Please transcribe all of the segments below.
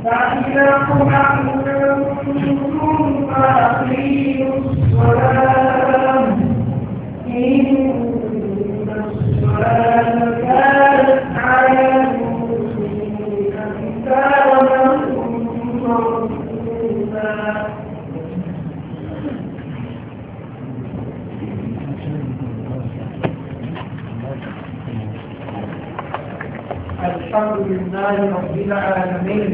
فإنكم أنتم فأقيموا الصلاة إن الصلاة كانت على المؤمنين كتابا موقوتا. الحمد لله رب العالمين.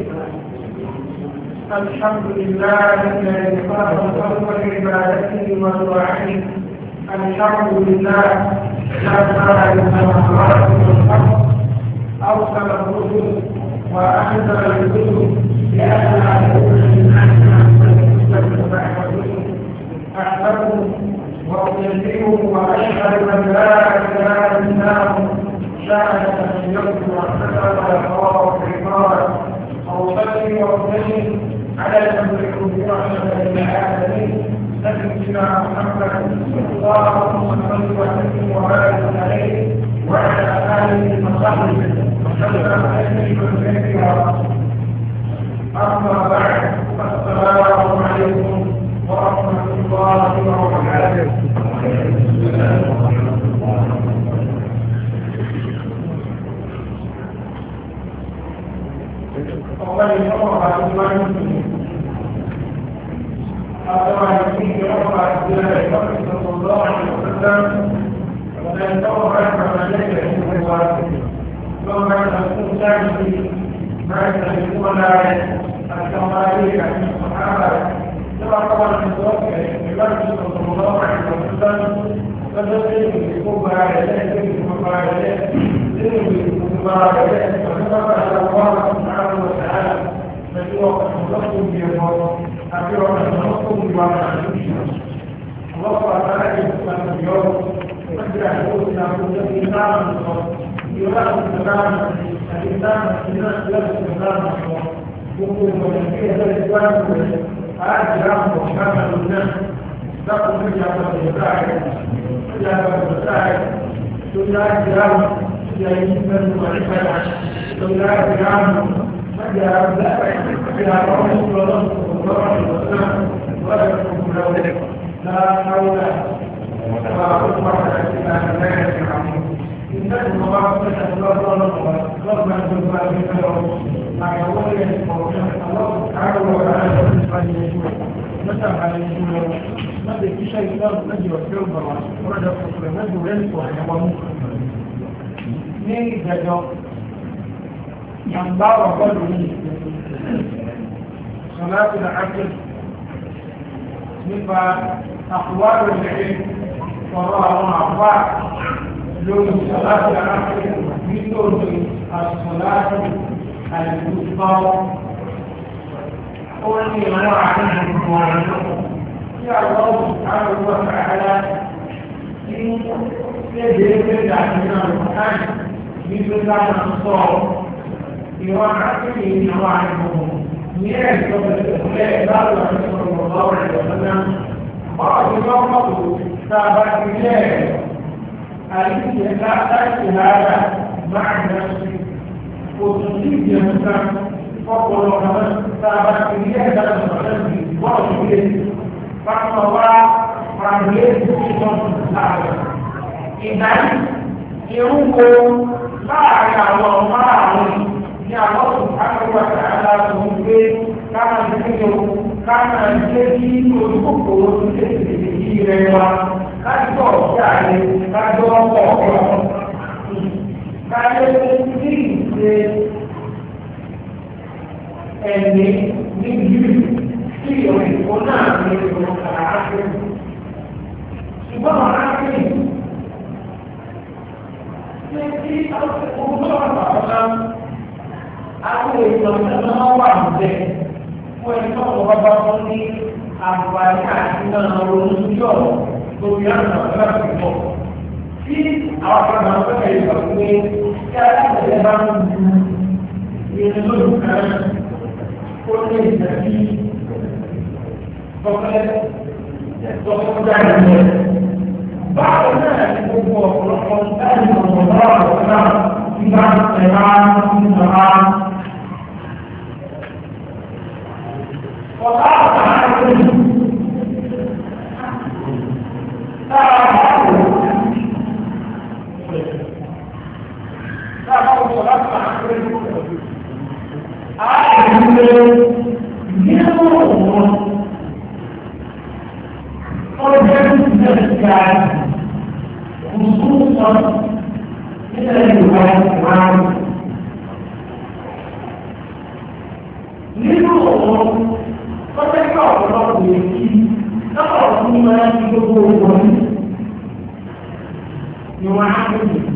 الحمد لله الذي خلق الخلق لعبادته وطاعته. الحمد لله جعل السماوات والارض ارسل الرسل وانزل الكتب لئلا يكون للناس حجة بعد الرسل. احمده واجزيه واشهد ان لا اله الا هو شهادة من يرجو رحمته ويخاف عقابه. أصلي وأسلم على المبعوث برحمة للعالمين سيدنا محمد اللهم صل وسلم وبارك عليه وعلى آله وصحبه وسلم تسليما كثيرا. أما بعد السلام عليكم ورحمة الله وبركاته. ومن يقرأ الإيمان أتى يكفيه رفع الدين صلى الله عليه وسلم ومن يقرأ رحمة عليه ثم يكون ثاني ما يكون لا الكمالية من الصحابة كما قال المتوكل النبي صلى الله عليه وسلم فذلك يكون على ذلك المباركات المباركات وكما قال الله سبحانه وتعالى فهو قد خلقكم بيده أخيرا خلقكم بما تعلمون. الله سبحانه وتعالى يقول اليوم يقدر يقول إلى كل إنسان يراد السلام الإنسان الناس لا السلام يقول ويحكي هذا الإسلام هذا كلام محمد الناس تقول في هذا المساعد في هذا المساعد تقول كلام يمكن معرفة لا كلام مجال لا إلى رسول الله صلى الله عليه وسلم ولا يكون له لا حول ولا قوة إلا بالله العظيم. إنكم الله سبحانه وتعالى ربنا سبحانه مع يومي الله سبحانه وتعالى مثل على الجمهور ماذا في شيء صار نجي وفيهم برا ورجع فصل نجي وينسوا حيوانه ní ìjẹjọ yàmbá ọ̀gọ́dù yìí sọ̀láti àjẹ́ nípa àkùwárò ìrìn ọ̀rọ̀ àwọn àwá lórí sọ̀láti àjẹ́ nítorí àsọ̀láti àìlúgbọ́ ó ní ìwọ̀n àríjọ ọ̀rọ̀ tí àwọn òṣìṣẹ́ àwọn àrẹ ní ẹgbẹ̀rẹ̀ àti àwọn nígbà táwọn sọ ìwọ̀n àkíyè ní àwọn àìmọ̀ ní ẹ̀sọ́ ìpínlẹ̀ láàrín àwọn ìṣòro ọ̀rọ̀ ìjọba ọ̀rọ̀ ìjọba tàbá ilẹ̀ àìsíyẹ láti lára máa ń dáṣe òtún sí ìjẹun ọpọlọ kan tàbá ilẹ̀ láti ọ̀rọ̀ ìbọ̀ọ̀lù ilé pápá wá pàdé ìjọba láàrín ìdájí irúgbó láàrin àwọn ọmọ àwọn ní àwọn òṣìṣẹ́ àtàlà tó ń gbé káàmà ìdíjọ káàmà ìdíjẹ kí olùkókòrò tó lè tètè yí rẹ wa kájọ ọ̀gá rẹ kájọ ọkọ̀ ọ̀rọ̀ kájọ sí ìṣe ẹ̀mí ní ìlú sí ìrìn ìkó náà ní ìrìn àáké ṣùgbọ́n àáké tí àwọn ọ̀pọ̀lọpọ̀ àwọn èèyàn náà wà níbẹ̀ fún ẹni tó wọ́n bá wọn ní àǹfààní àti náà ronú yọ̀ lórí àwọn ọ̀pọ̀lọpọ̀ pọ̀. Tí àwọn ọ̀pọ̀lọpọ̀ náà fẹ́ ìgbà pé kí aláìsẹ̀ bá ń lu ìrìn lójú kan ó lè tẹ̀lé tọ́kẹ́ jáde lọ. Báwo náà ni gbogbo ọ̀pọ̀lọpọ̀ láti ọ̀pọ̀ náà náà ti bá ẹ̀rá ìjọba sọ̀rọ̀ láti máa ń pè é. A lè lo nínú òun ọjọ́ ìgbésẹ̀ ga kùsùn sọ nílẹ̀ Yorùbá ìwárí. Nínú òun ọjọ́ ìgbà ọ̀pọ̀lọpọ̀ èyí lọ́pọ̀ fún máa ń gbogbo wọn ni wọ́n á ń lò.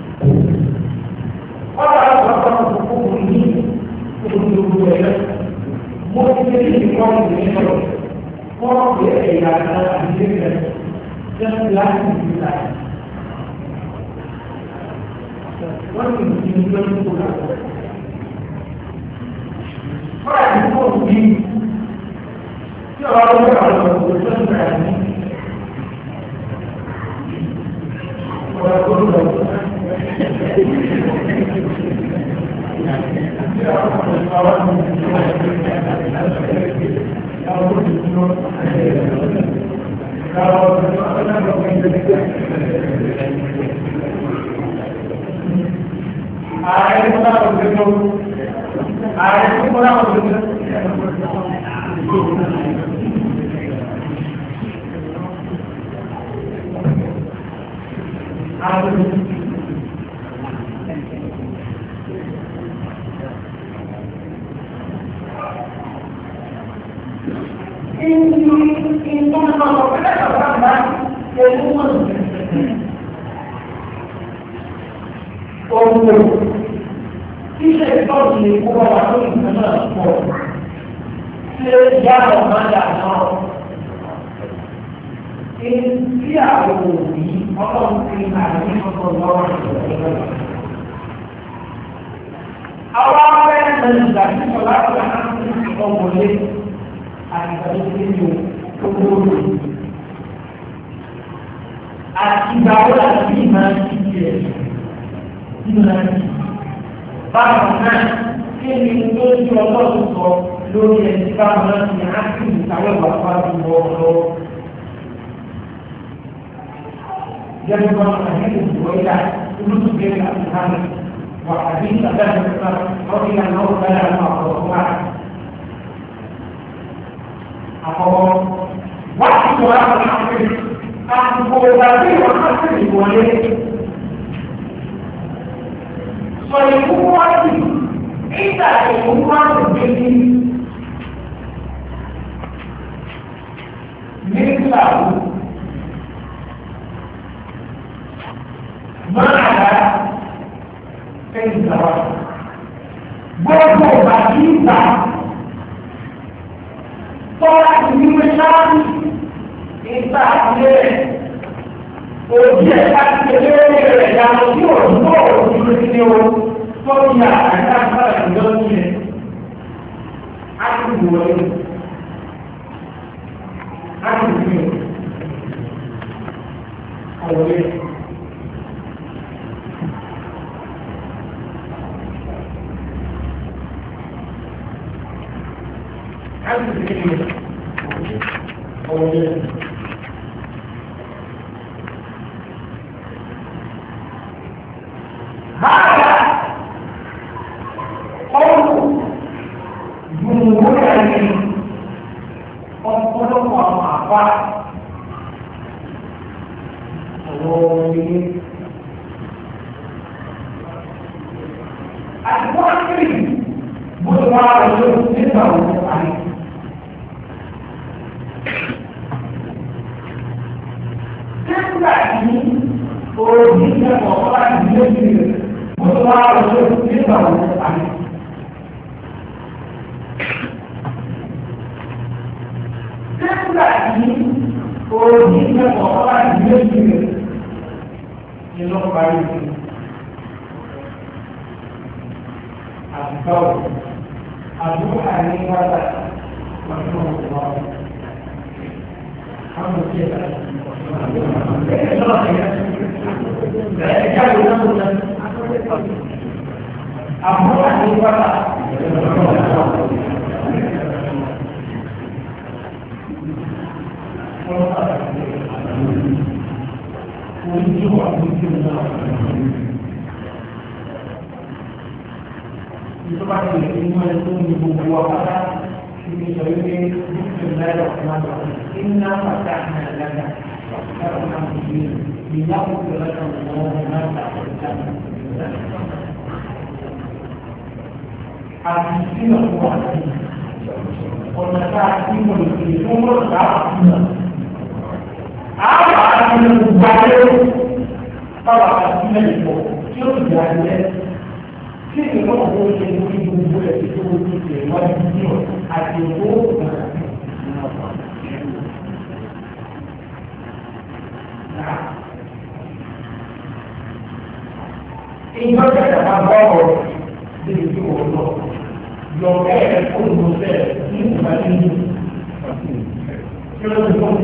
Ọ̀rọ̀ àgbàkọ̀ òkú ní gbogbo ẹ̀rọ. Mo ti ṣe ìkọ́ ìgbésẹ̀ wọ́n pè é ẹ̀yà àti ìgbésẹ̀ just láti ìgbésẹ̀. Wọ́n ti ń fi ìgbésẹ̀ tó kà. Fọ́nà ìdúgbò yìí tí ọ̀rọ̀ ọ̀rọ̀ ọ̀rọ̀ ọ̀rọ̀ tó ń bẹ̀rẹ̀ ní ọ̀rọ̀ tó ń bẹ̀rẹ̀. وحديث أبي بكر رضي الله تعالى عنه أقول واحد وراء الحقيقة أقول ذاتي وحسن وليه فيكون واحد إذا يكون واحد بيتي مثله ما على gbogbo bàtí ìgbà tọ́lá ti ní pé sáàbì ìgbà àti òbí ẹ̀ láti kékeré rẹ̀ yàtọ̀ sí òun tó òun ti fi ní o tó ti yà àìsàn àgbàlá ìjọ sí ẹ̀ á ti wù ọ́ yìí á ti wù ọ́ ọ̀rọ̀ yìí. هذا قول جمهور العلم ọ̀pọ̀lọpọ̀ àwọn àpá àwọn orin àti wọ́n kiri bó ti wá ọjọ́ nígbà wọn àyè. Nígbà tí òbí kẹ́kọ̀ọ́ ọ̀pá ìdílé ti rẹ̀ bó ti wá ọjọ́ nígbà wọn àyè. Nígbà tí òbí kẹ́kọ̀ọ́ ọ̀pá ìdílé ti rẹ̀ ni ló parí àbúkọ́ àbúkọ́ àníwájú ọdún ọ̀pọ̀ àwọn òṣèlú àbúkọ́ àníwájú ìjọba ti lè fi mú ẹni tó ní gbogbo ọ̀pá ibi sọ wípé ìlànà ọ̀pọ̀lọpọ̀ iná pàtàkì náà lága láti máa ń fi ìyáwó tó lọ́sọ̀ ọ̀pọ̀ náà tàbí àti sínú ọ̀pọ̀ àti ọ̀nà tá a ti mọ̀ ìpìlẹ̀ tó ń lọ sáà fún un. Àwọn àti gbogbo ayé báwa àti mẹ́rin pọ̀ tí ó ti dà jẹ́. Tí ìlú náà wọ́n ṣe ní gbogbo ẹ̀ tí ó ti tẹ̀ wájú ní ọ̀ àti owó ìgbàlá. Ìjọ kẹta máa bọ́ ọ̀rọ̀ sí ìlú ọ̀nà. Yọ bẹ́ẹ̀ kó ló bẹ́ẹ̀ ní ìgbà nínú. Kí ló ń bọ̀?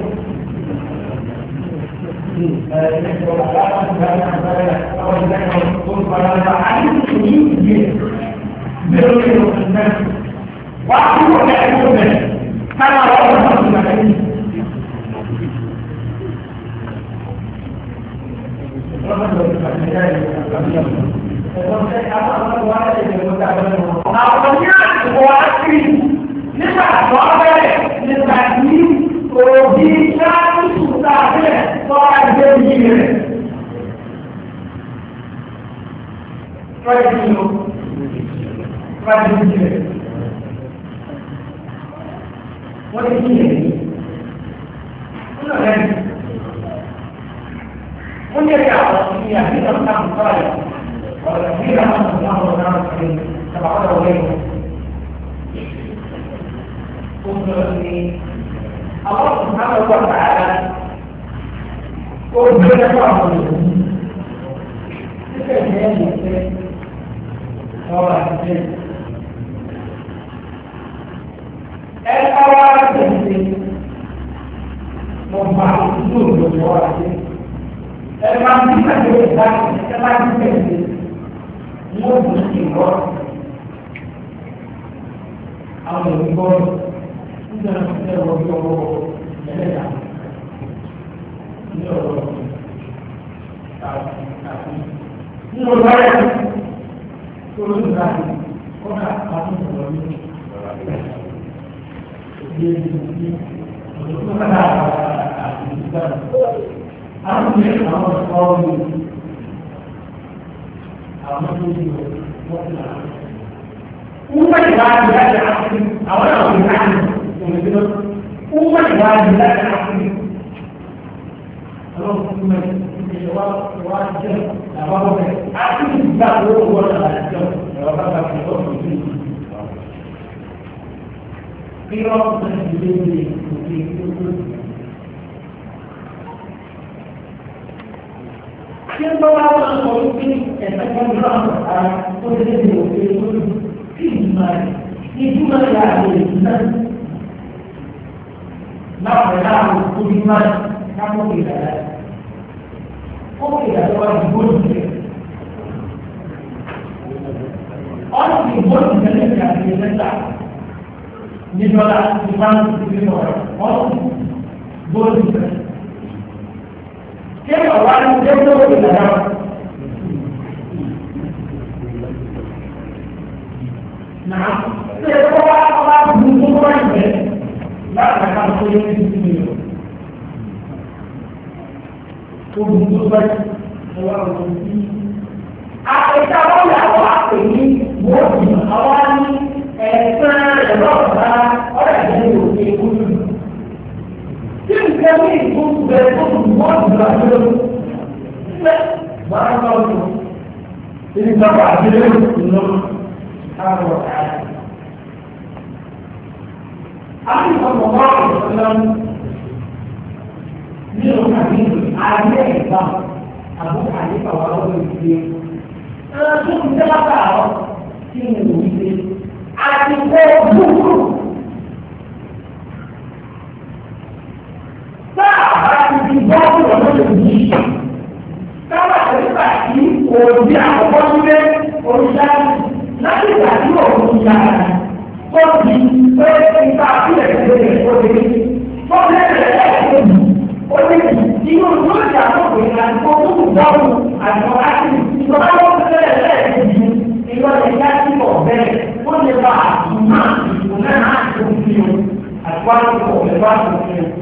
Ìjọba ló ń tẹ́lẹ̀ lẹ́ẹ̀kejì ìwọ́n ìyá tí kò bẹ́ẹ̀.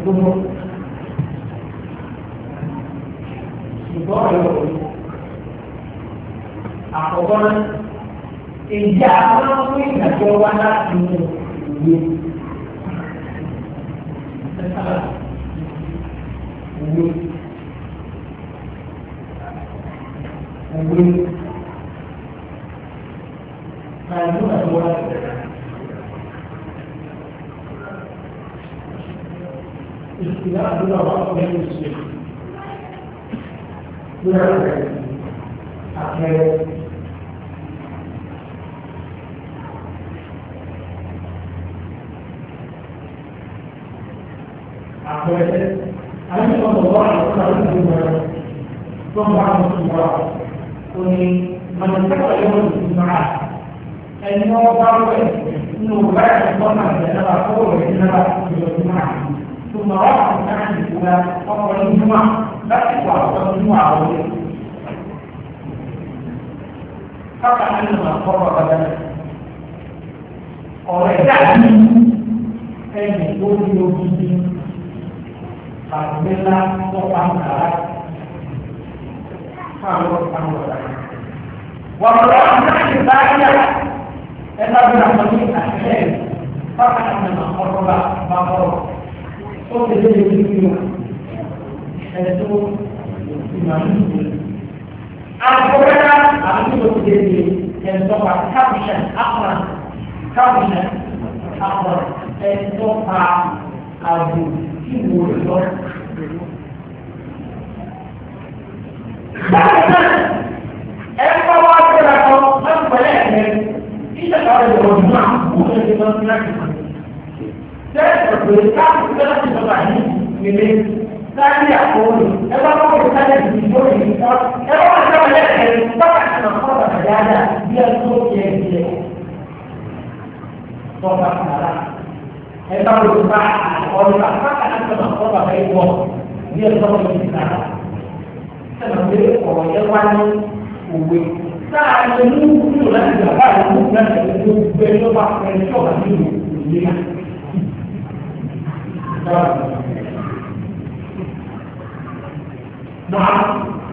gbogbo ṣùgbọ́n ọ̀rọ̀ àkọ́kọ́ náà èyí àwọn fún ìdájọ́ wá láti inú ìwé pẹ̀lú ẹ̀wọ́ ìsìlẹ̀ àdúrà wà fún ẹ̀yìn ìṣẹ́ lórí àpẹẹrẹ àpẹẹrẹ àyẹ̀wò ọ̀dọ̀ àwọn ọ̀dọ́ ìgbìmọ̀ tó ń bá àwọn ìgbìmọ̀ ó ní mọ̀lẹ́sẹ̀kọ̀ yóò ti máa ẹni wọ́n bá wẹ̀ nínú báyà tó máa ń tẹ̀lé wa kó wẹ̀ nínú wa yóò ti máa tó máa wà fún náà ìgbìmọ̀ ọkùnrin ìgbìmọ̀ láti wà fún inú àwọn ilé. Káàkiri àti ìmọ̀ àkọ́kọ́ ọ̀gá ọ̀rẹ́ dáàbí ẹni tó ní ojúbi àgbélá tó pa ń kàrá káàkiri ọ̀gá ọ̀gá. Wọ́n lọ sí ìbáyà ẹ̀ka bí wọ́n ní àṣẹ káàkiri àti ìmọ̀ àkọ́kọ́ bá bọ̀rọ̀ ó ti dé ibi tí ó ẹ̀tọ́ ìmọ̀ àdúgbò. Àkọ́kọ́dá àti òkèdè ẹ̀ńtọ́pa kápùṣẹ̀ àpọ̀nà kápùṣẹ̀ àpọ̀nà ẹ̀ńtọ́pa àbò ìwò lọ. Báyìí náà ẹ̀kọ́ wá gbéra kan lọ́pọ̀ ẹ̀ẹ́dẹ̀ ìjọba rẹ̀ lọ́wọ́ náà kó lè ṣe lọ sí láti mọ̀. Sẹ́ẹ̀sì pé kápùṣẹ̀ láti lọ́wọ́ àyè nílé. Láti àkóónù, ẹgbẹ́ ọmọ ìsáyẹ̀ ìdìbò yìí sọ, ẹgbẹ́ ọmọ ìsáyẹ̀ ẹ̀rẹ̀ tọ́ka àti ọ̀pọ̀ bàtà dáadáa bí ẹ tó yẹ ìdílé. Tọ́ka àrà, ẹgbẹ́ ọmọ ìsá ọ̀rọ̀ tọ́ka àti ọ̀pọ̀ bàtà ìwọ̀ bí ẹ tó yẹ ìdílé. Sẹ́nà pé ọ̀rọ̀ yẹn wá ní òwe. Sáà ní inú kúrò láti gbàgbá ìlú láti ẹ̀rọ gbé ló bá fẹ́ tọ́ka sí ìlú. Nah,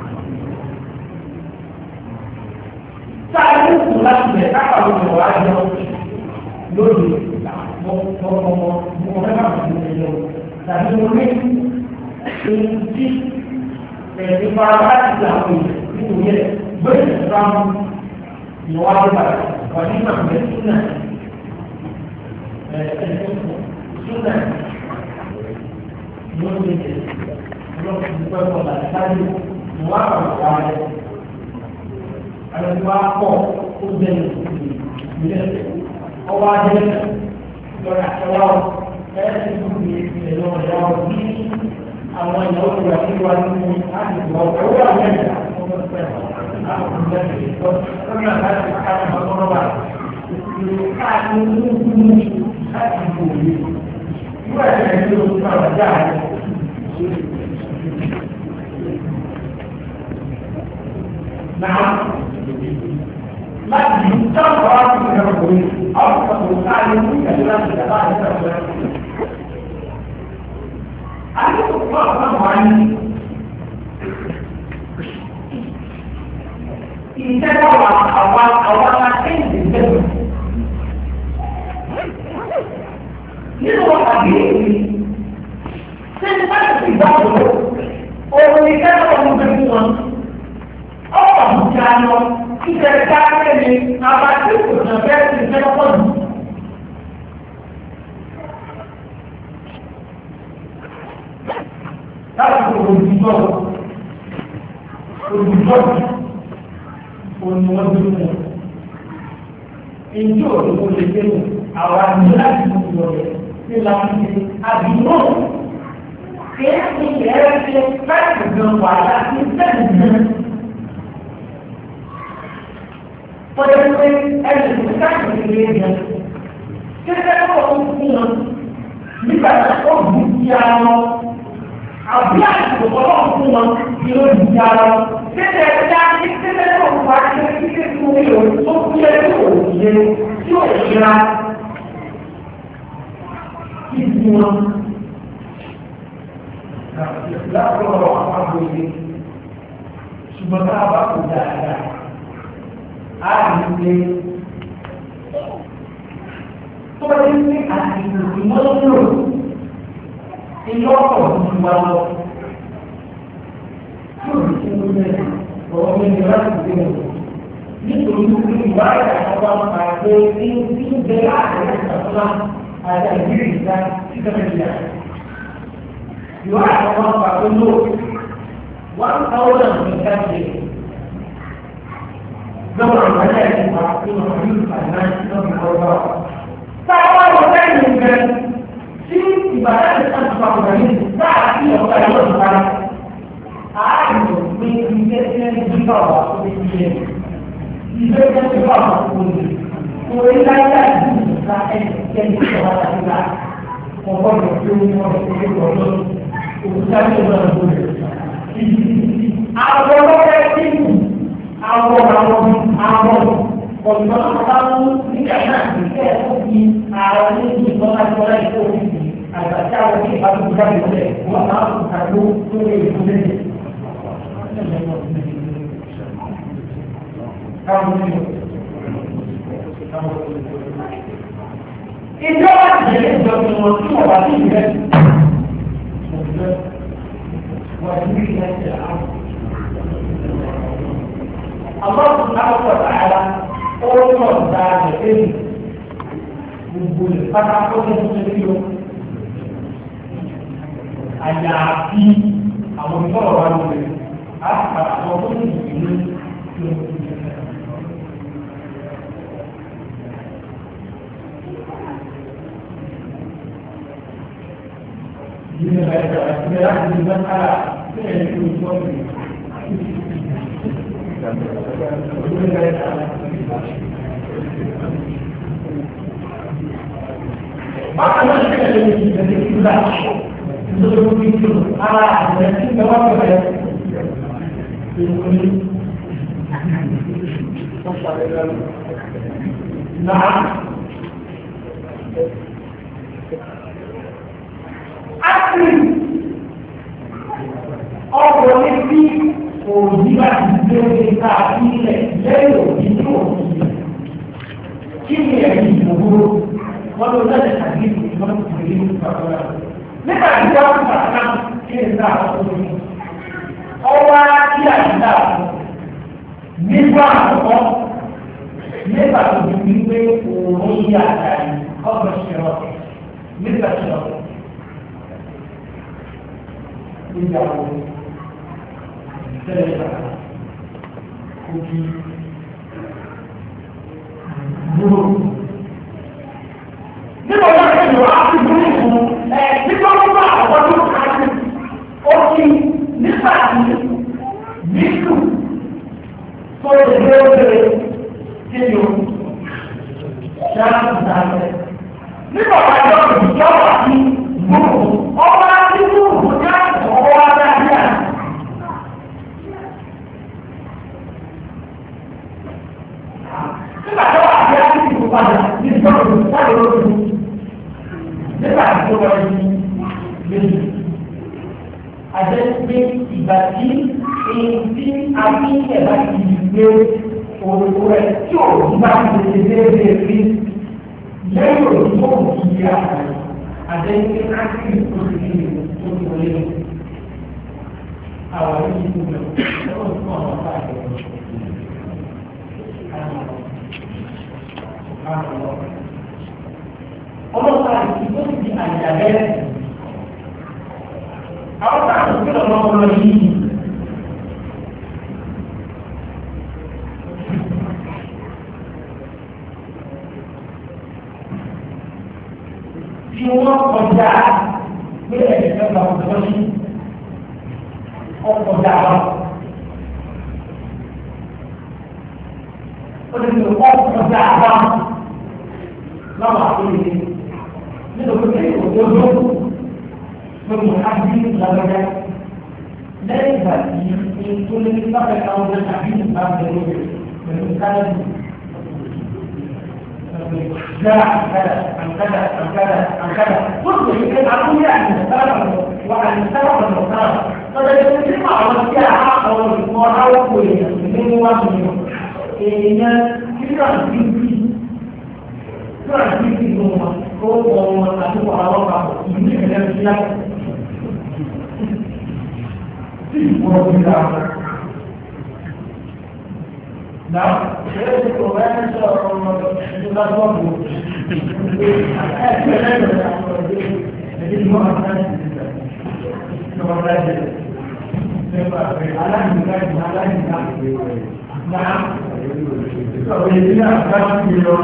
saya itu pulang mereka kalau bawa aja lori, mau mereka begini, tapi mungkin kunci dari para itu ya bersama luar wanita bersunnah, sunnah, mungkin kalau kita boleh tadi dua orang ada dua kok udah ini awal jadi orang itu di dalam jauh ini awal jauh dari luar ini ada dua orang yang aku menjadi karena saya akan menolak kan ini dua yang itu kalau jalan Nah, lagi jumpa orang yang berbudi, apa perusahaan ini adalah tidak ada sesuatu. Ada orang lain. Ini awal nanti disebut. Ini orang lagi. Saya tidak tahu. Orang ini kan orang berjuang. Ọ̀pọ̀ ìjà lọ, ìjẹ́ káàkiri ni àbájú ìpòsàn fẹ́ ti fẹ́ pọ̀ jù. Láti òjújọ́ òní wọ́n bí mú. Ìjọ́ òdòdó lè gbé mú àwọn àmì láti mú ìwọ̀lẹ̀ ní láti ṣe àbínú. Kéèkì ẹ̀rẹ́ ṣe láti gan wà láti sẹ́yìn náà. Pada itu ada bukan begini. Kita kalau punya, kita kalau bicara, abis itu kalau punya, kita bicara. Kita kalau baca kita tulis, semua itu dia. Semua. láti ọ̀rọ̀ àpapọ̀ ilé ṣùgbọ́n tá a bá kò dáadáa á rí pé tó bá dé ní àsìkò ìmọ̀lódúró ilé ọkọ̀ tuntun wa lọ tí ò ní kí ló bẹ̀rẹ̀ ọ̀rọ̀ mi ní láti dé wọn nítorí pé ìwà ìdàgbàsókè àwọn àgbẹ̀ ní tí ń bẹ láàrin ìṣàkóso àti àìjírí ìdá títẹ̀lẹ́yà ìwà ìdàgbàsókè àgbẹ̀ lò 1,000 percent lọ́wọ́ ìwádìí àti ìwà nínú ọdún ìfàìnáìtì lọ́wọ́ ìwọ́gbà. Táwọn ọ̀gá ìlú bẹ tí ìbàdàn ti sáà tó àwọn ọ̀gá yìí táà sí ọ̀gá ìlú ọ̀gá ààrùn pé ilé ẹgbẹ́ ìgbà wà fún ilé ilé ẹgbẹ́ ìgbà wà fún ilé orí láyé àti ìgbà ẹni ìjọba àti ìgbà ọgbọ́n ìgbà tí ó ń wọ́n ṣe é lọ́dọ̀ òkúta ní ìgbà ìgbà àwọn ọlọ́pẹ́ tí àwọn ọ̀dọ́ àbáwọ̀ nígbà náà ti fẹ́ ó fi àwọn oníṣẹ́ ìtọ́lá ìtọ́lá ìtọ́ òfìsì àgbàtí àwọn tí ìbámu jáde lẹ̀ wọ́n máa ń kàdó lórí ìfúnlẹ̀. Ìjọba ìjẹ́lẹ̀ ìjọba wọn tí wọ́n wá sí ìrẹ́ Allah Subhanahu wa Ta'ala orang dah jadi bumbul pada apa yang terjadi ada api awak itu orang ini apa apa ini ini adalah masalah yang diuji. Maka kita dari kita untuk itu arah dan kita apa ya? Nah, asli orang ini òjìlá ti gbé ká ilẹ̀ lẹ́yìn òjì ní òjì kí ni ẹ̀rí ìgbòho wọ́n ló lẹ́yìn tàbí ìgbòho ìgbòho ìgbòho nígbà tí wọ́n ti bàtà kí ni sáà ọ̀hún ọwọ́ kí àyíká nígbà àkọ́kọ́ nígbà tó ti fi gbé òun yí àtàrí ọgbọ̀n ṣẹlọ nígbà ṣẹlọ nígbà wo tẹ́lẹ̀ òkè gbòòrò. Nígbà wọ́n ṣe ìwà àti gbòòrò fún nígbà wọ́n bá àwọn tó ká sí òkè nígbà tí nígbù tó lè gbé òkèrè tí yóò ṣáàtì dáadẹ́. Nígbà wọ́n yọ ìjọba sí gbòòrò ọba tí gbòòrò ní àtọ̀ ọwọ́ dáadáa. Nígbà tó wà ní àti ìlú padà ní ìjọba ìpàdé lórí nígbà tó wà ní méjì. Àjẹ́ pé ìgbà tí èyí tí a ní ẹ̀bá ti gbé òwò rẹ̀ tí ò ní bá ti lè déédéé rí lẹ́yìn òní tó kù kí yé àkàrà. Àjẹ́ pé a ti rí tó ti rí tó ti wọlé lọ. Àwọn èyí tó lọ lọ́wọ́ tó wà wọ́n bá yẹ. Ọlọ́pàá ìdíkó ti àjàbẹ́ àwọn tààtù kí lọ́nà ọmọ yìí tí wọ́n kọjá pé ẹ̀ẹ́dẹ̀ẹ́gbà ọ̀dọ́ sí ọkọjá wọn ó lè fi ọkọjá wọn lọ́wọ́ àkóyè nítorí pé òdodo lórí àbí lágbájá lẹ́yìn ìgbà tí ètò lè fi bábẹ́ káwọn ọ̀dọ́ tàbí ìgbà bẹ̀rẹ̀ lórí pẹ̀lú káyọ̀dù. جاء عن كذا عن كذا عن كذا قلت لك أقول يعني وعن السبب المختار Lọ́dọ̀ tí àwọn tí àwọn olùkọ́ aláwọ̀ èèyàn nínú wá mi èèyàn kíkà bíbí nínú wọn ó kọ wọn àti kọ àwọn papọ̀ ìlú ìpínlẹ̀ sí láti. Tí ìwọ́n ti ra wọn. Náà, ṣe é kò rẹ́ sọ ọmọ ìjọba tó wọ́n bò ó. Ẹgbẹ́ lẹ́yìn àwọn ọ̀dọ́ ẹ̀dẹ́ ìwọ́n máa ń tẹ́lẹ̀ ìjọba bẹ́ẹ̀ nípa aláìníká ìgbà aláìníká náà ìsọ̀rọ̀ ìdí náà láti fi lọ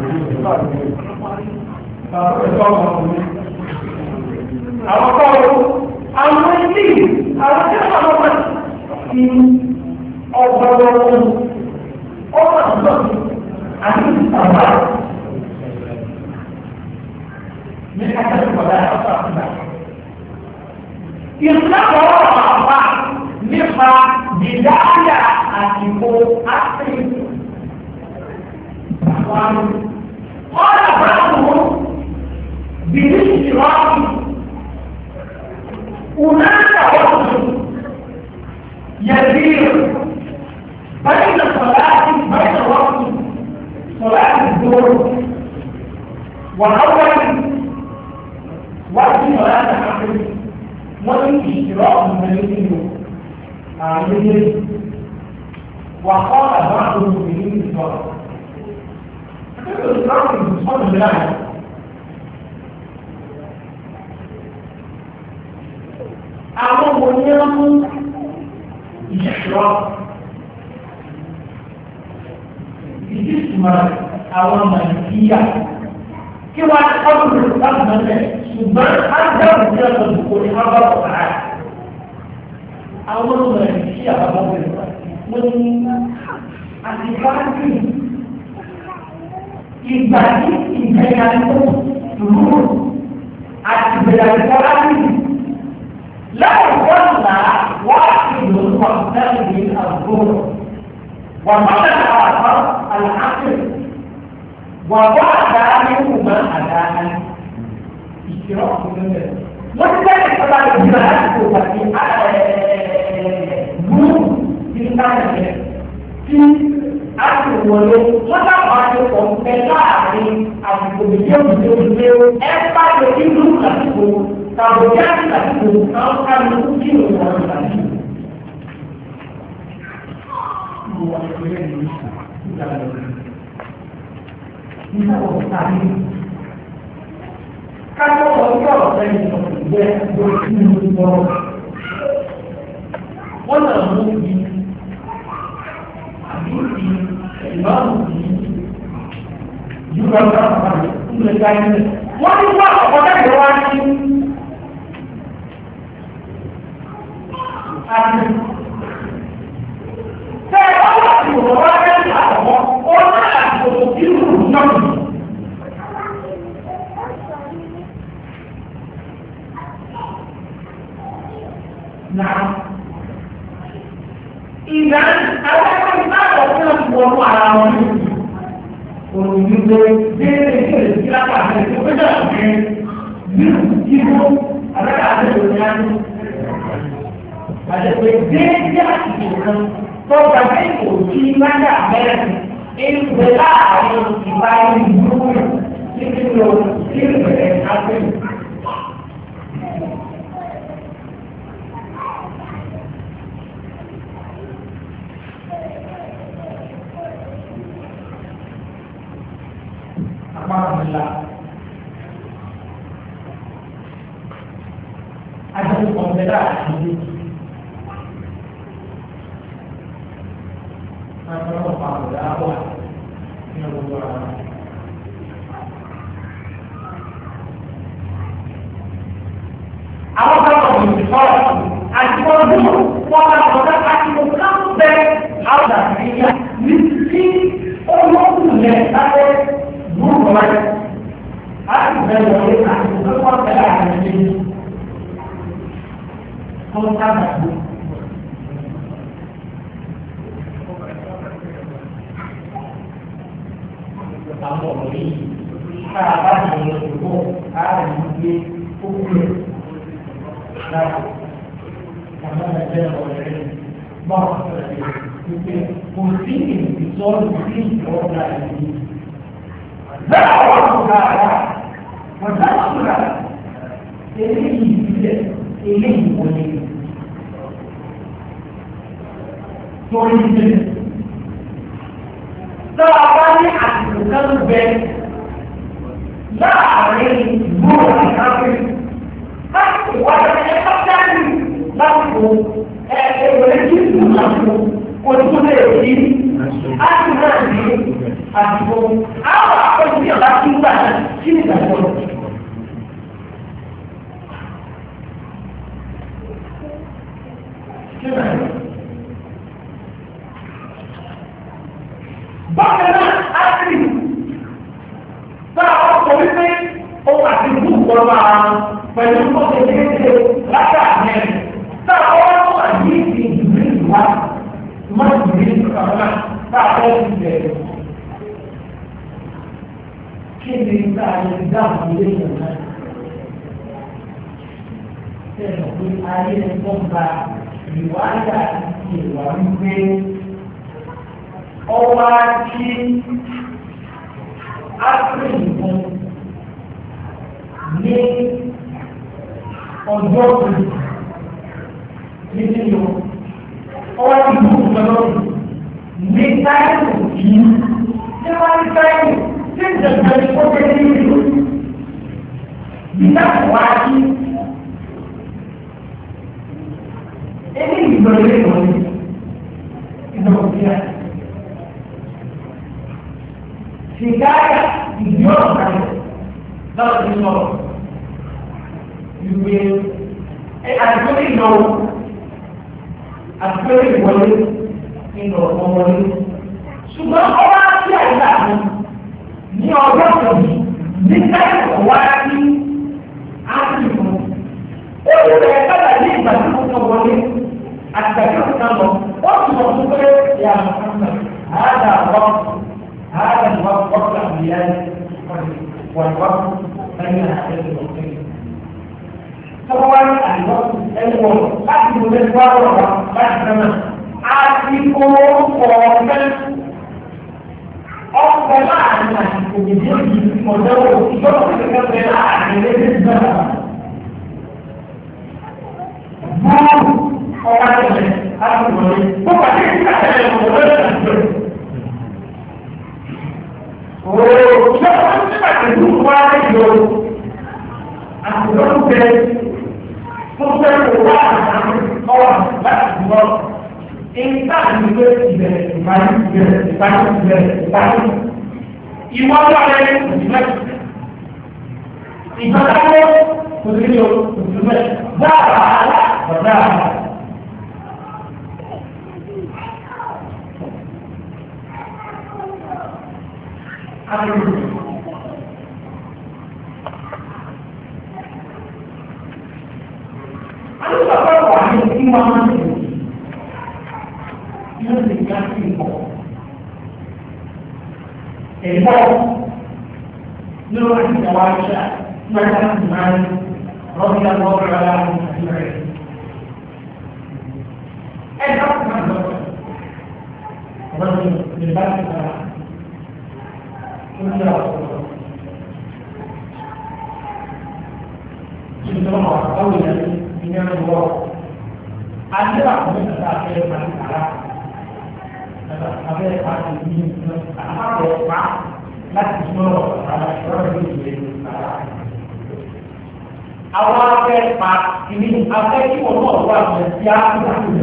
àwọn kọ́ọ̀rọ̀ àwọn ilé àwọn tí wọ́n lọ́pọ̀ sí ọgbọ̀rọ̀ ọgbọ̀rọ̀ lọ́pọ̀ àti ìsànbà ní akẹ́kọ̀ọ́dá ọ̀pọ̀ àfíà ìsìláàmù ọ̀rọ̀ àpá nípa ìdáyà àtìkò áfírí ọ̀rọ̀ àbáwọ̀ bìí ìṣìrọ́ọ̀kì هناك وقت يسير بين وقت صلاة الظهر وأول وقت صلاة العصر والاشتراك المليء عليه وقال بعض المسلمين بالصلاة الإسلام بالصلاة بالله àwọn òní mú ìṣẹ̀ṣọ́ ìdíṣùmọ̀ àwọn màlìkíyà kí wọ́n ọdún láti mẹ́lẹ̀ ṣùgbọ́n ágbẹ́rù tí wọ́n tọ́jú kò ní ọgbà ọ̀rá àwọn màlìkíyà bàbá bẹ̀rẹ̀ wọ́n ní àtìkáàkì ìgbà ní ìgbẹ̀yàwó lúrù àti ìgbẹ̀yàwó láti لو قلنا واحد وقتل الظهر ومثل آخر العصر وبعد منهما أداء اشتراك بالله ولذلك طبعا الجهات في نور في المعنى في أصل ولو وطبعا يقوم بلاعين أو بيوم أبقى يجب أن kalau jadi tadi kalau kan mungkin orang tadi buat ini bisa tadi kalau saya berjumpa orang mungkin imam juga berapa mereka ini wanita orang dewasa saya awak itu orang yang apa orang itu tidak nah ini ada kita orang semua orang orang itu dia silakan itu benar itu ada dunia ada berbeza dengan program itu mana Amerika ini berbeda dengan dibanding dulu itu berbeda Alhamdulillah ada perbedaan kalau pada awal yang berbuat awal kalau berbicara asal dulu orang asal sampai ada dia mesti orang punya ada dulu ada dari asal sampai ada ini kalau sama àwọn ọ̀rọ̀ yìí káà bá ti lọ ṣòwò ààrẹ ìgbé ókúrò láti àwọn ẹgbẹ́ ọ̀rẹ́ máa ń sọ̀rọ̀ wípé kò sí ìsọ̀rọ̀ sí ìjọba ìlú. Bẹ́ẹ̀ wọ́n kò dáadáa, wọ́n dáa sọ̀rọ̀ eléyìí ìbílẹ̀ eléyìí wọlé. Torí ìbílẹ̀. Lọ́wọ́ bá ní àsìkò kan bẹ láàárín ìlú àkàkùn. Láti wáyé ẹ̀ka jáde lásìkò ẹ̀ẹ́dẹ̀gbẹ̀rẹ̀ tí ìlú lásìkò kò tó lè rí. A ti náà ní àsìkò àwọn àkọsí ọ̀la tí ń gbà sí ìgbàgbọ́. Bákan náà, a ti bá a sọ wípé ohun àti ìlú ìjọba pẹ̀lú ọ̀sẹ̀ kékeré látà mẹ́rin. Tá a wá wà ní ìdílé ìwà máa ń gbé ìkàwé tá a fẹ́ ti bẹ̀rẹ̀. Kí ni tá a lè dáhùn ilé ìwọ̀n náà? Ṣé ẹ̀ pé ayé ẹ̀kọ́ gba ìwádà àti ìwà wípé ọwọ́ àti áfíríkì ní ọjọ́ kan ní nínú ọwọ́ àti ìlú ìjọba ní táìmù yìí ní wọ́n ní táìmù tí ìjọba ní ó tẹ́ ní ìlú ìdáàbò àti ẹni ìgbọ̀lẹ́ ìwọ̀n ìdọ̀kìá. Hikaya ìdíọ̀rọ̀ kan lọ́wọ́ ti sọ̀rọ̀ ìwé àtúntò ìnáwó àtúntò ìwọlé nínú ọ̀pọ̀ wọlé. Ṣùgbọ́n ọwọ́ àti àyíká mi ní ọjọ́ kejì ní káyọ̀ wá sí áfíríkù. Ó ti bẹ̀rẹ̀ káyà ní ìgbà tí mo sọ wọlé àti ìgbà tí mo sọ lọ. Ó ti sọ fún pé ìyá àmọ́ àádà wọ́n. هذا الوقت وقت الأنبياء والوقت بين هذين الوقتين. طبعا الوقت الأول بعد المدرسة بعد زمان عارفين قوة أفضل عن الوجود المدرسة يوم كذا عن الزمان. أو هذا الوقت هو بعدين Siapa yang itu kuat itu? Aku berubah, berubah orang berubah. Intan juga dibantu. Iman ada juga. Ibadah begitu, benar. Ada beberapa orang yang iman itu, yang dikasih impor, nurani jawabnya, mereka iman, Rasulullah SAW berkata, tak pernah orang berbaca. Semua tahu yang ini adalah ada yang ada yang ada ini apa apa nanti semua ada orang ini awal pak ini apa yang mau buat siapa itu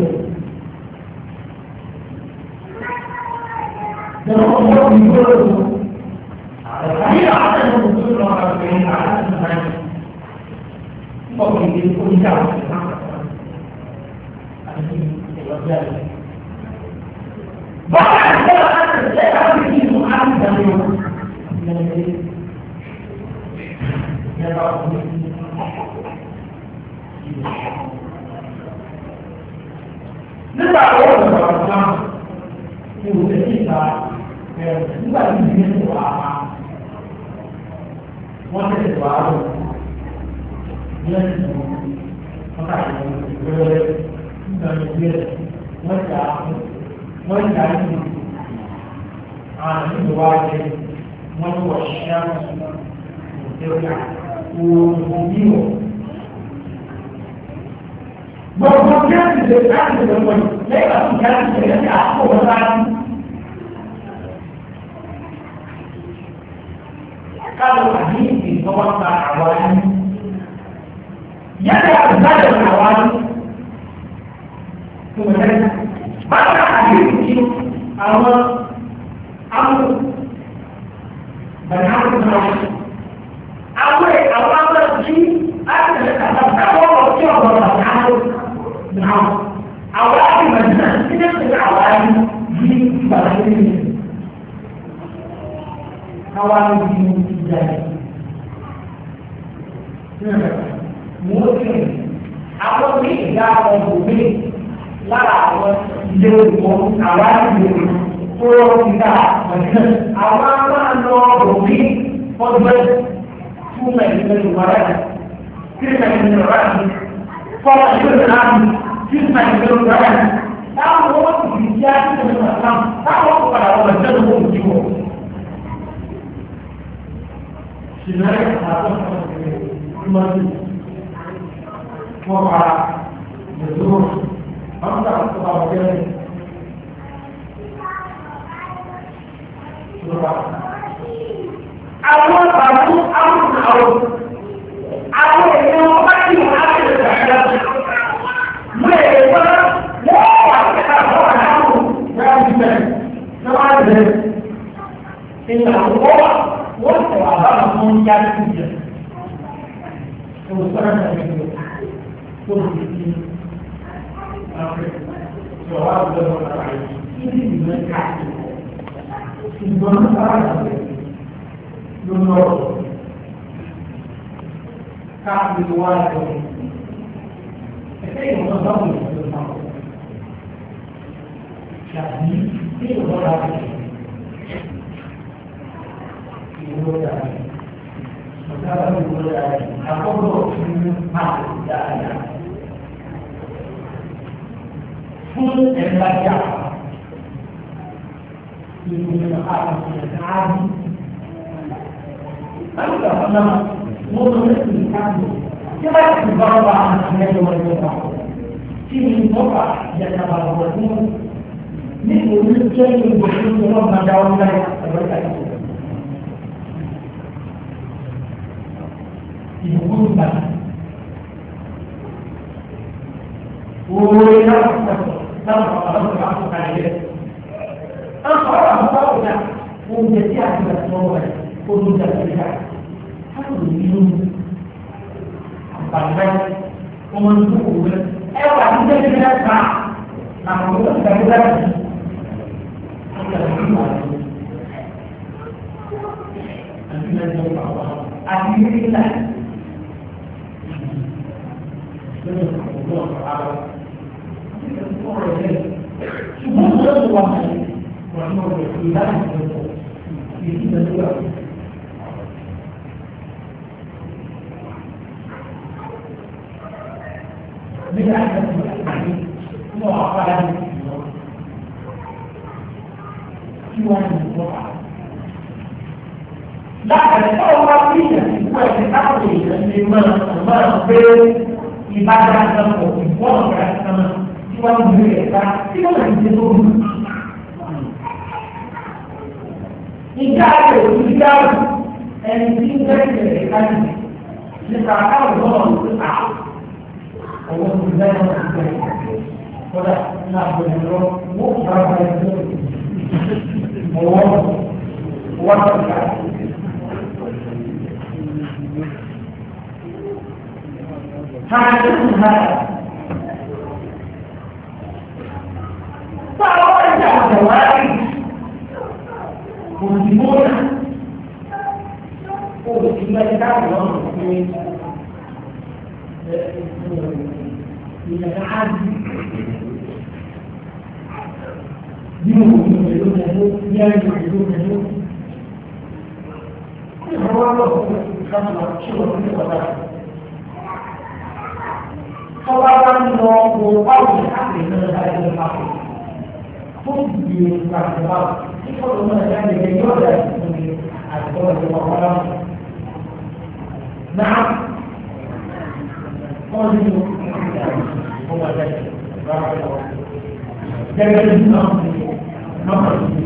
dan orang itu Ini ada yang betul orang yang ada sebenarnya. Kok ini pun jauh. Bahkan kalau ada saya harus itu ada yang nígbà tó wọ́n sọ̀rọ̀ náà ní òṣèlú ìta nígbà tí ìdílé tó wà á wọ́n tẹ̀lé wà á lò ní ẹ̀sìn wọn káàkiri ìgbẹ́rẹ́ ìgbàlódé wọ́n jà ní àwọn ìwádìí wọ́n wọ̀ ṣíṣẹ́ ìjọba òòrùn yíwọ̀. Gbogbo kí á ti lè ká ti lè wọ̀nyí lẹ́yìn àti kí á ti lè ní àkókò wọn láti. Káàlù àní ìgbọ́wọ́ ta àwa ní. Yẹ́nì àtúntàjọ àwa ní. Bákan àti ìdí àwọn àwọn bẹ̀rẹ̀ àwọn tí a ti lè kàtà táwọn ọ̀tí ọ̀gbọ̀n àti àwọn àwọn àti mẹ̀jìnà tí ó ti lè àwọn àti yí ìgbàlá ní ilé. Káwá ní bí mo ti jẹ́ mo ti àwọn ní ìyá ọmọ mi lára àwọn ilé ìwọ àwọn àti ìwé tó ti dá àwọn máa lọ ọ̀rọ̀ mi ọdún 2 million ورقة 3 million ورقة 4 million ورقة 6 million ورقة تعالوا وقت في السياسة من الأسلام تعالوا وقت على وجهه وجهه سيناريو حاضر المرضي وقع يدور أمضى الصباح وجهه àwọn àbú àwọn èèyàn ọba tí wọ́n á ti rẹ̀ ṣàṣẹ́ mẹ́rin wọ́n wà pẹ̀lú àwọn àwọn wọ́n ti bẹ̀rẹ̀ tí wọ́n á bẹ̀rẹ̀ ìlà wọ́n tẹ̀ àbára fún yá sí jẹ́ òṣèrè nàìjíríà tó ti di àfẹ́ tí wọ́n á bẹ̀rẹ̀ wọ́n á bẹ̀rẹ̀ ìdí ìgbẹ́ káàkiri ìgbọ́n sára bẹ̀rẹ̀ lọ́nà káàkiri wá ẹ̀kọ́ ẹ̀fẹ́ ìwọ̀n bá wù ní ọjọ́ náà ṣàbí tí ìwọ̀n bá wù ìwọ̀n bá wù ọ̀gá bá wù ìwọ̀n bá wù àkọ́kọ́ ìlú máa dáadáa fún ẹ̀ka jà ìlú ìlú àwọn ẹ̀ka ábí. Anda pernah menulis di kamu, coba dibawa anaknya coba. Sini coba jangan bawa-bawa. Ini menulis yang betul-betul menjawab dari mereka. Dibukukan. Ulang sama orang kaya. Orang tahu tak? Menjadi akibat semua. Untuk terlihat, harus minum, pandai, memandu, orang tidak tidak sah, namun kita tidak lagi. Nanti nanti bawa, akhirnya kita, semua orang ini, orang tidak ini juga. Bila ada lagi, semua apa lagi? Jual buah. Dah ada orang ini, buat kita ini, memang ibadah dalam buah kerana jual mereka tidak lagi itu. Jika ada ujian, enjin dari mereka ini, sekarang orang itu tahu. Allah Subhanahu wa ta'ala. Pada nak berdoa, muka berdoa. Allah Ta'ala. Kalau ada orang Bagaimana? Bagaimana kita orang يتعاد يوم يعيدونه يعيدونه هو الله خمسة شهور في الوقت tọ́wọ́ bá ń lọ wo báwo ni káàkiri náà dá ẹgbẹ́ pàpọ̀ tó ti di ìgbàgbọ́ báwo tí kọ́ọ̀tù náà dá ẹgbẹ́ yóò dá ìsinmi àgbọ̀ ìjọba ọ̀la náà wọ́n ní ọmọ ẹgbẹ́ gẹ́gẹ́ bí náà nọ́mbà yìí.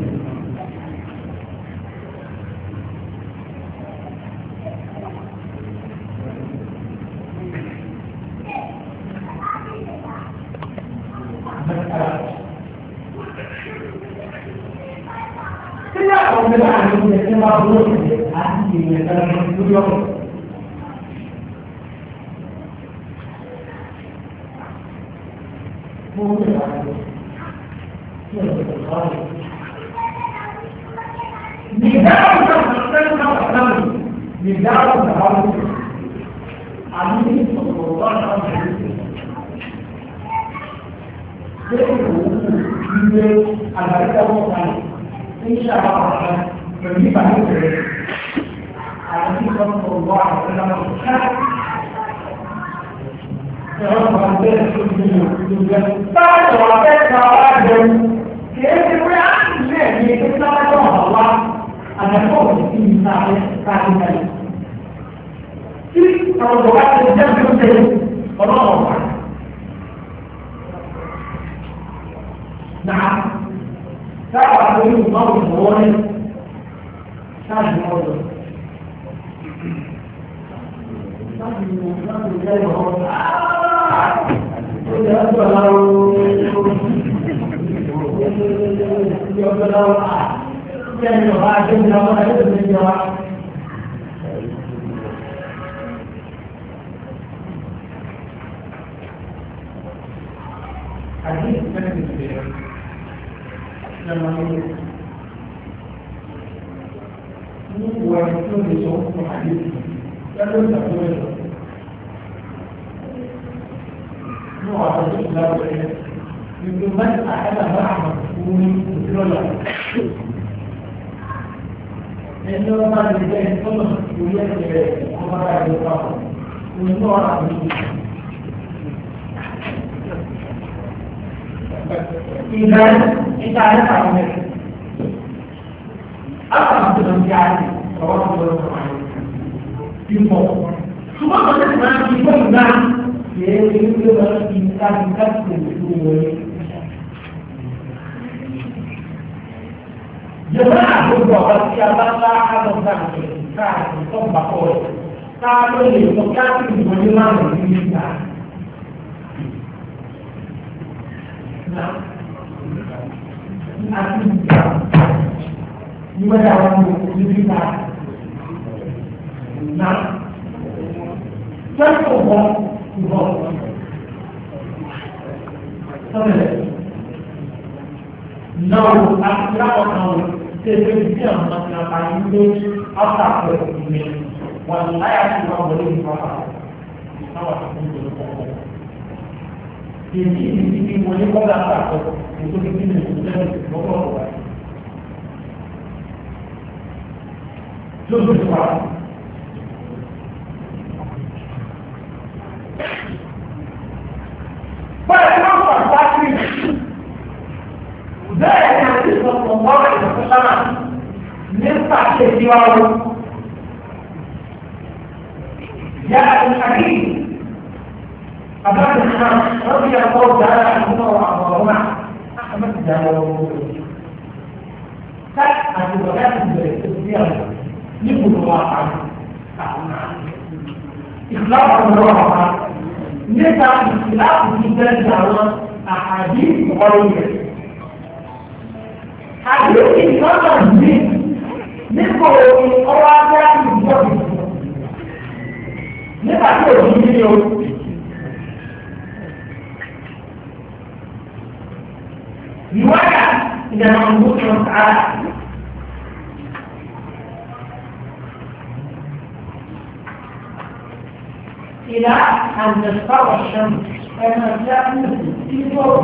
إلى أن تصفر الشمس كما جاء في ضوء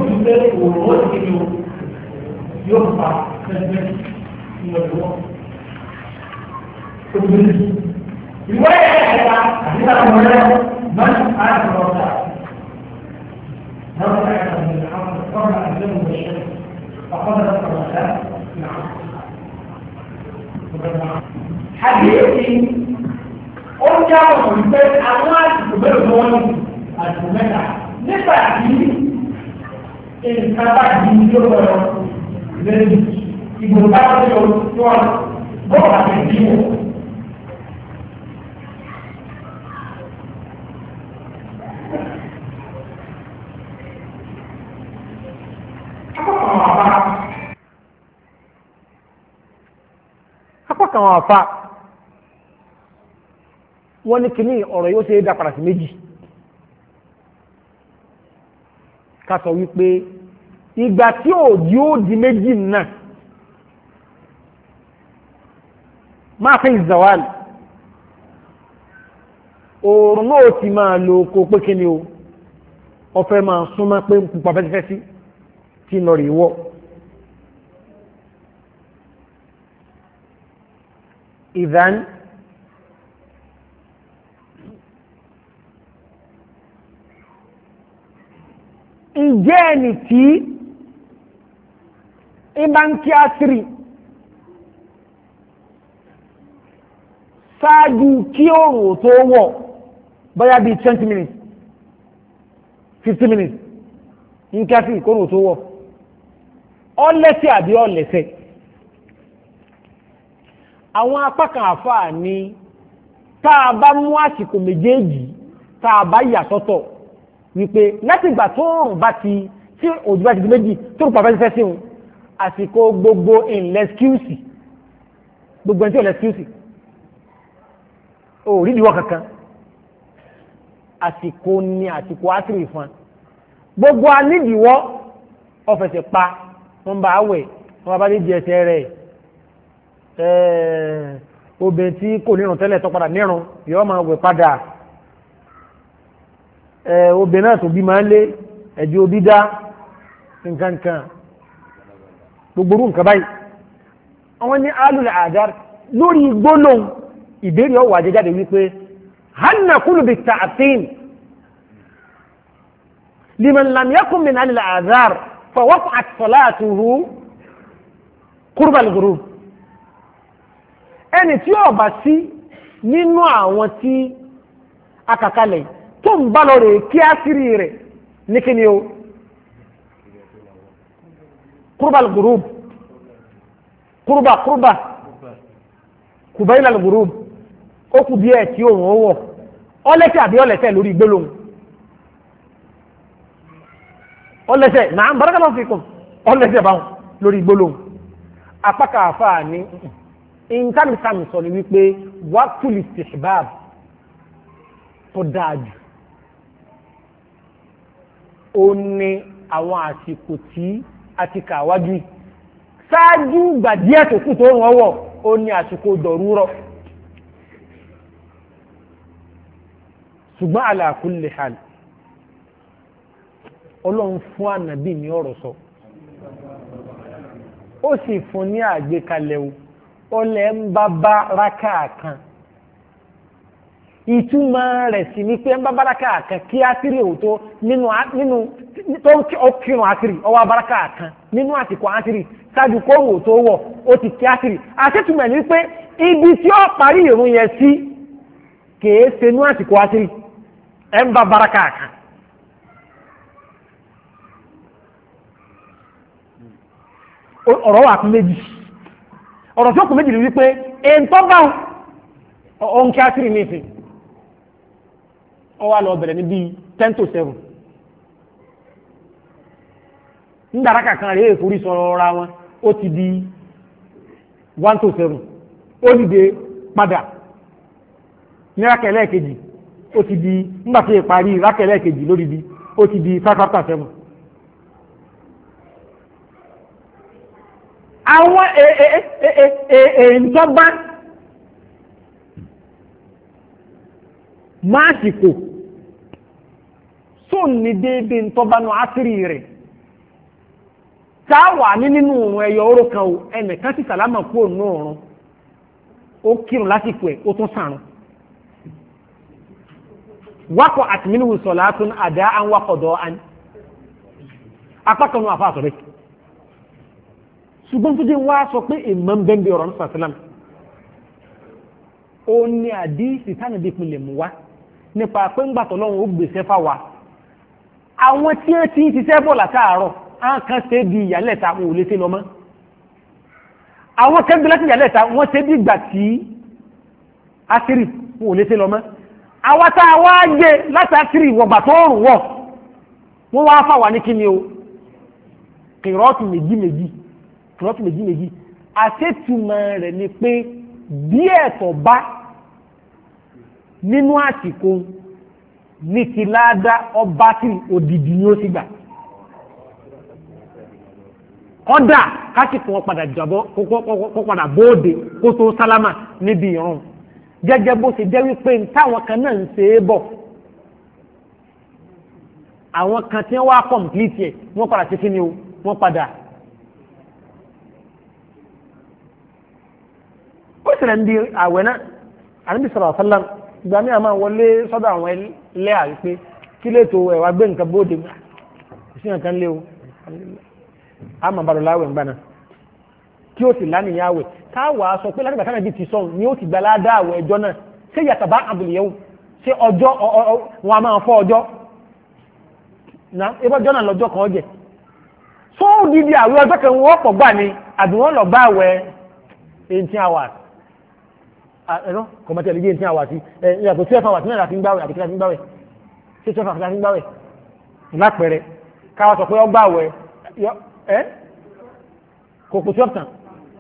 ووجه يقطع كالجسم من الروح رواية أخرى من عارف الرسول قبل أن تغرب الشمس فقدرت الصلاة نعم حديثي قلت يا محمد أموال بالغواني المنع نفعي إن كتب جنجر لن يبقى يوم بقى الدين apá kan àwọn àfa wọ́n ní kíní ọ̀rọ̀ yóò ṣe é dá padà sí méjì ká sọ wípé ìgbà tí òjì ó di méjì náà máa fi ìzàwálì oòrùn náà ti máa lo oko pé kíní o ọfẹ́ máa súnmọ́ pé pupa fẹ́sífẹ́sí tí lọ rí wọ́ ìdán ǹjẹ́ ẹni tí ìbá ń kí á tírì ṣáájú kí oòrùn tó wọ̀ bóyá bí 20 minutes 50 minutes ń kí á tírì kó oòrùn tó wọ̀ ọlẹ́sẹ̀ àbí ọlẹ́sẹ̀ àwọn apákan àfáà ní tá a bá mú àsìkò méjèèjì tá a bá yà sọ́tọ̀ wípé láti ìgbà tó rùn bá ti tí òjò bá ti di méjì tó rùn pàfẹ́ fẹ́ sí òun àsìkò gbogbo ìlẹ́skíùsì gbogbo ẹni tí ò lẹ́skíùsì ò rí ìdíwọ́ kankan àsìkò ní àsìkò átìrì fún gbogbo anídìíwọ́ ọ̀fẹ̀sẹ̀ pa wọ́n bá wẹ̀ wọ́n bá dé di ẹsẹ̀ rẹ̀ obìnrin tí kò nírun tẹ́lẹ̀ tó padà nírun yọ́ máa wẹ̀ padà obìnrin náà tó bí máa ń lé ẹ̀jẹ̀ òbí dá nǹkankan gbogbo orú nǹkan báyìí àwọn ní alùlẹ̀ àdáр lórí gbólóhùn ìbéèrè ọwọ́ àjẹjáde wípé hanna kúlù bí ta'tin liman lam yakun min alùlẹ̀ àdár fa waqa'at salatuhu qurba al-ghurub ẹni tí ó bá sí nínú àwọn tí akàkalẹ̀ tó ń bá lọ rẹ̀ kí á sírí rẹ̀ ní kí ni o qurba al-ghurub qurba kubayla al-ghurub ó kù bí ẹ̀ tí òun ó wọ̀ ọlẹ́sẹ̀ àbí ọlẹ́sẹ̀ lórí gbólóhùn ọlẹ́sẹ̀ na'am barakallahu fikum ọlẹ́sẹ̀ báwọn lórí gbólóhùn apákà àfáà ní ìntàmìsàmì sọ ni wípé waqtul istihbab tó dáájú ó ní àwọn àsìkò tí a ti kàwájú ṣáájú ìgbà díẹ̀ tó kù tó wọ́n wọ̀ ó ní àsìkò dọ̀rúrọ̀ ṣùgbọ́n ala kulli hal ọlọ́run fún ànàbí ní ọ̀rọ̀ sọ ó sì fún ní àgbékalẹ̀ o ọlẹ́ ń bá bá rákà kan ìtumọ̀ rẹ̀ sì ní pé ń bá bá rákà kan kí ásírì òótọ́ nínú tó ń kírun ásírì ọwọ́ abáraka kan nínú àsìkò ásírì ṣáájú kóòrùn òótọ́ wọ̀ ó ti kí ásírì àṣetùmọ̀ ní pé ibi tí ó parí ìrun yẹn sí kèé ṣe nínú àsìkò ásírì ẹ̀ ń bá báraka kan. ọ̀rọ̀ wà fún méjì ọ̀rọ̀ tó kù méjì rí wípé èntọ́ bá ọ̀hún kí á sírì ní ìsìn ọ wá lọ bẹ̀rẹ̀ níbi 10 to 7 ń dára kàkan rẹ̀ èforí sọ̀rọ̀ ra wọn ó ti di 1 to 7 ó dìde padà ní rákẹ̀lẹ́ kejì ó ti di nígbàtí ìparí rákẹ̀lẹ́ kejì lórí bí ó ti di 5 after 7 àwọn èntọ́gbá máàsìkò tó ní déédéé ntọ́gbá nù ásírì rẹ̀ táwà ní nínú òun ẹyọ oró kan o ẹnìkan sì sàlámà kúrò nínú òrùn ó kírun lásìkò ẹ̀ ó tún sàrùn wákọ̀ àtìmínú sọ̀látún àdá án wákọ̀dọ̀ án apákanú àfa àtọ̀rẹ́ ṣùgbọ́n tó dé wá sọ pé èèmọ̀ ń bẹ́ẹ̀ bí ọ̀rọ̀ nípa sílámù ó ní àdíìsì tánàbí ìpínlẹ̀ mú wá nípa pé ń gbàtọ̀ lọ́run ó gbèsè fáwa àwọn tí ó ti ń ṣiṣẹ́ bọ̀ látàárọ̀ á kan ṣe di ìyálẹ̀ta wọn ò lè ṣe lọ mọ́ àwọn kẹ́gbẹ́ láti ìyálẹ̀ta wọ́n ṣe bí ìgbà tí àṣírí wọn ò lè ṣe lọ mọ́ àwọn tá a wá gbé láti àṣírí ìwọ̀gbà tó rùn wọ̀ wọ́n wá fáwa ní kíni o kìrọ́ọ̀tù méjì àṣètùmọ̀ rẹ̀ ni pé bí ẹ̀tọ́ bá nínú àsìkò ní ti láàdá ọba tí òdìdí ni ó sì gbà kọ́dà kásìkò wọn padà jàbọ́ kó padà bóde kó tó sálámà níbi ìrun gẹ́gẹ́ bó ṣe jẹ́ wípé táwọn kan náà ń ṣe é bọ̀ àwọn kan tí wọ́n wá kọ̀m̀plìtì ẹ̀ wọ́n padà ṣe kí ni o wọ́n padà ó sì rẹ̀ ń di àwẹ̀ náà àníbi sọ̀rọ̀ ọ̀sánlá ìgbà mí àmà wọlé sọ́dọ̀ àwọn ilé àrípé kí lè tó ẹ̀wà gbé nǹkan bóde sí nǹkan lé o àmà bàrọ̀ láwẹ̀ ń gbà náà kí ó sì lánìyàn àwẹ̀ káwà sọ pé látìgbà tánà bí ti sọ ni ó ti gbà ládá àwẹ̀ ẹjọ́ náà ṣé yàtàbá àbùlẹ̀yẹ̀wò ṣé ọjọ́ wọn a máa fọ́ ọjọ́ náà ebọ́jọ́ náà lọ́jọ́ kan ọjẹ́ tó dídí àwẹ̀ ọjọ́ kan wọ́n pọ̀ gbà ni àbí wọ́n lọ gbà àwẹ̀ 18 hours ẹ̀rọ kọmọtí ẹ̀lẹ́gbẹ́ 18 hours ìyàtọ̀ 12 hours ní ẹ̀rà fi ń gbáwẹ̀ àbíkí láti ń gbáwẹ̀ sí 12 hours láti ń gbáwẹ̀ lápẹẹrẹ káwà sọ pé ọ gbáwẹ̀ ẹ́ kòkò 12 tàn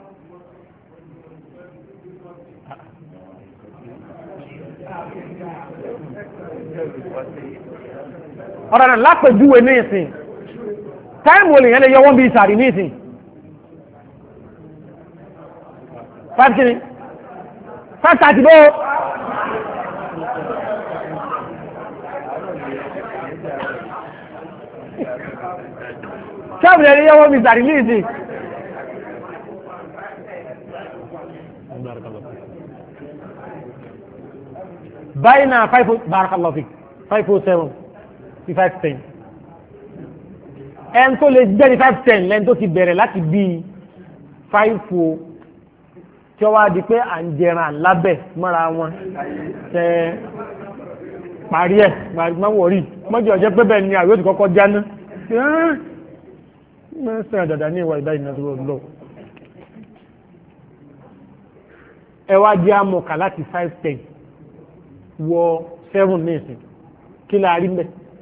ọ̀rọ̀ náà lápẹjúwe ní ìsìn táìmù olè yẹn lè yọ wọ́n bí ìsàrí ní ìsìn 5 kìíní 5:30 bó táìmù olè yọ wọ́n bí ìsàrí ní ìsìn báyìí náà 5 barakallahu fik 5:07 sí 5:10 ẹn tó lè jẹ́ ní 5:10 lẹ́n tó ti bẹ̀rẹ̀ láti bí 5:00 tí ó wá di pé à ń jẹran lábẹ́ mọ́ra wọn tẹ parí ẹ̀ mọ́wọ́rí mọ́jọ́ jẹ́ pé bẹ́ẹ̀ ni àwẹ̀ ó ti kọ́kọ́ jáná mẹ́sàn àdàdà ní ìwà ìdá ìnàdúró lọ ẹ wá jẹ́ àmọ̀kà láti 5:10 wọ 7 nísìn kí la rí mẹ́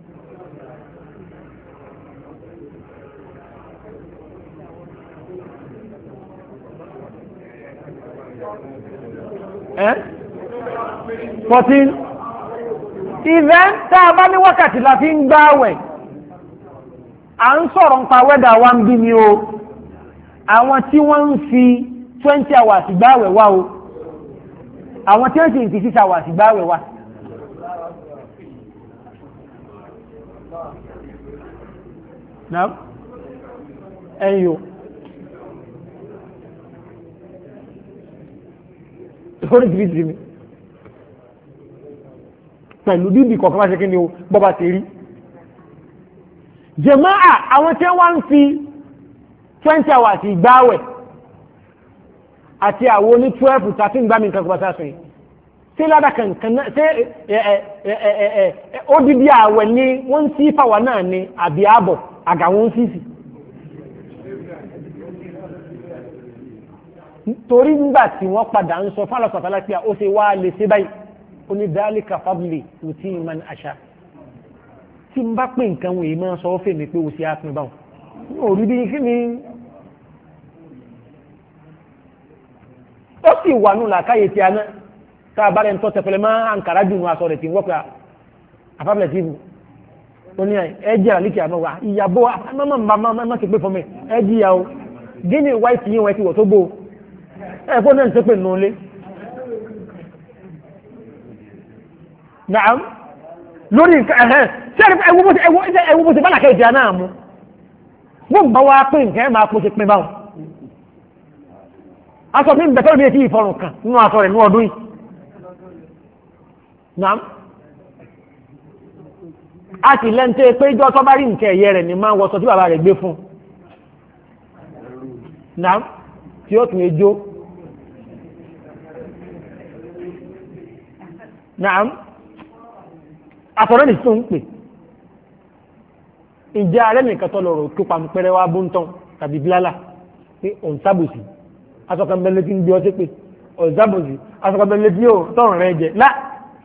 ẹ́ 14 ìvẹ́ tá a bá ní wákàtí la fi ń gbáwẹ̀ à ń sọ̀rọ̀ nípa wẹ́dà wa ń bí ni o àwọn tí wọ́n ń fi 20 hours gbáwẹ̀ wá o àwọn tí ó sì ń fi 6 hours gbáwẹ̀ wá náà ẹ̀yìn o ìfọ́nì tìrìtìrì mi pẹ̀lú bíbí kọ̀ọ̀kan bá ṣe kí ni o bọ́bá ti rí jàmáà àwọn tí wọ́n ń fi 20 hours gbáwẹ̀ àti àwọn oní 12 tàbí ń gbá mi nǹkan kọba sáà sọ́yìn tí ládà kankan náà tí ó dídí àwẹ̀ ní wọ́n ń sí fàwà náà ní àbí àbọ̀ àgàwọn sísì torí nígbà tí wọ́n padà ń sọ fálọ̀sọ̀tàlá pé ó ṣe wá lè ṣe báyìí ó ní dhalika fadli yuti man asha tí ń bá pè nǹkan wòye máa sọ fẹ́ mi pé ó ṣe á pin báwọn ó rí bí kí ni ó sì wà nù làkáyè tí a ná tá a bá rẹ̀ ń tọ́ tẹ̀pẹ̀lẹ̀ máa ń kàrá jù nù aṣọ rẹ̀ tí ń wọ́pẹ́ àfábìlẹ̀ tí ó ní ẹjẹ́ àlíkì àmọ́ wa ìyàbọ̀ mọ́mọ́ ti pé fọmọ ẹjì ìyà o gíní wáìtì yíwọ̀n ti wọ̀ tó gbó ẹ̀kọ́ náà ti pè nù lé naam lórí ẹ̀hẹ́n tí ẹwú bó ti bá làkáyè tí a náà mú gbọ́n bá wá pé nǹkan ẹ̀ máa kó ti pin báwọn aṣọ mi ń bẹ̀tọ́ ní etí ìfọrùn kan nínú aṣọ rẹ̀ ní ọdún yìí naam a sì lẹ́ńtẹ́ pé ìjọ tó bá rí nǹkan ẹ̀yẹ rẹ̀ ní máa ń wọṣọ tí bàbá rẹ̀ gbé fún náà tí ó tún ejó náà àtọ̀rọ̀ nìí tó ń pè ìjẹ́ alẹ́ nìkan tó lọ́rọ̀ tó pa pẹ́rẹ́ wá bóńtán tàbí bílálà pé òun sábòsì asọ́kànbẹ́lẹ́ tí ń gbé ọtí pé òun sábòsì asọ́kànbẹ́lẹ́ tí yóò tọ̀rọ̀ rẹ jẹ lá.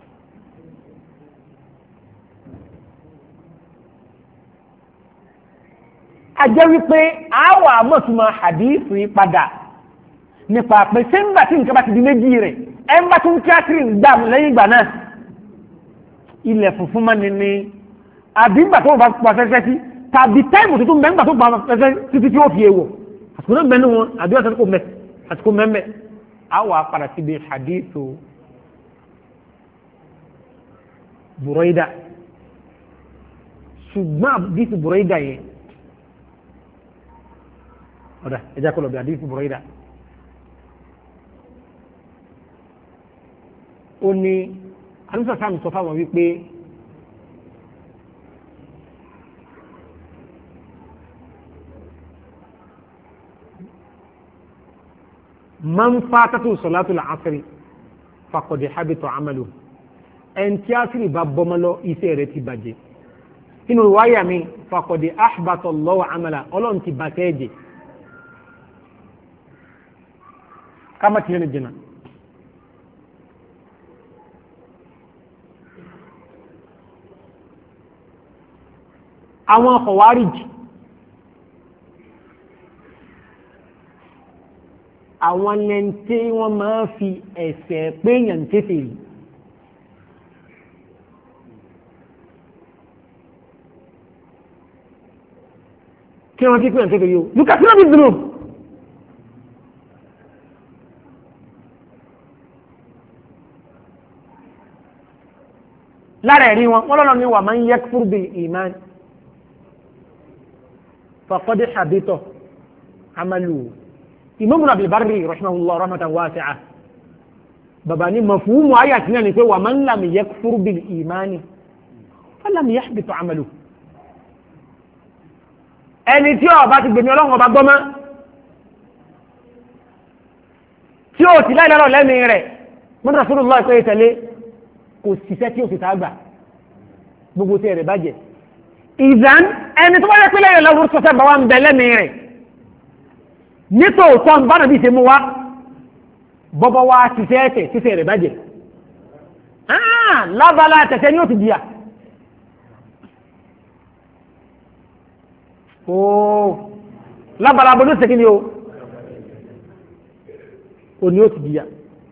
a jẹ́ wípé àwọ̀ àmọ̀túnmọ̀ hadithi padà nípa pé sẹ́ńgbà tí nǹkan bá ti di méjì rẹ̀ ẹ̀ ń bá tún kíátìrì ń gbà lẹ́yìn ìgbà náà ilẹ̀ funfun mọ́ ni ni àbí ńgbà tó bá pa fẹ́fẹ́ sí tàbí táìmù tuntun mẹ́ ńgbà tó pa fẹ́fẹ́ títí tí ó fi èèwọ̀ àsìkò náà mẹ́nu wọn àbí ọ̀sẹ̀ tó mẹ́ àsìkò mẹ́mẹ́ àwọ̀ apàdà síbi hadithu Buraida ṣùgbọ́n hadithu Buraida yẹn ọ̀dà ẹja kọlọ̀ bí hadithu Buraida ó ní àlùsọ̀ sáà mi sọ fáwọn wípé man fatatu salatu al-asri faqad habita amalu en tí asiri bá bomalo iṣẹ́ rẹ̀ ti bàjẹ́ inú riwaya mi faqad ahbata Allahu amala Ọlọ́run ti bateje kama ti jina àwọn khawarij àwọn lẹ́ntẹ́ wọ́n máa fi ẹ̀sẹ̀ péyàn tẹ́fẹ̀ yìí kí wọ́n tí péyàn tẹ́fẹ̀ yìí lùkà sí lọ́bí dùnú lára ẹ̀rí wọn wọ́n lọ́nà ní wà máa ń yakfur bil iman faqad habita amaluhu Imam Ibn Barri rahimahullah rahmatan wasi'ah bàbá ní mafhumu ayat náà ni pé wa man lam yakfur bil imani falam yahbit 'amaluhu ẹni tí ó bá ti gbẹ̀mí Ọlọ́run ọba gbọ́mọ́ tí ó ti láìlára lẹ́mí rẹ̀ mọ́tò Rasulullah pé tẹ̀lé kò síṣẹ́ tí ó sì tàgbà gbogbo tí rẹ̀ bàjẹ́ ìzán ẹni tó bá yẹ pé lẹ́yìn lọ́wọ́ sọ́sẹ́ bá wà ń bẹ lẹ́mí rẹ̀ nítòótọ́ ń bá nàbí ṣe mú wá bọ́bọ́ wá ṣiṣẹ́ ẹ̀tẹ̀ ṣiṣẹ́ rẹ̀ bàjẹ́ lábala tẹ̀tẹ̀ ni ó ti dìyà lábala bọ́ ló ṣe kí ni o ní ó ti dìyà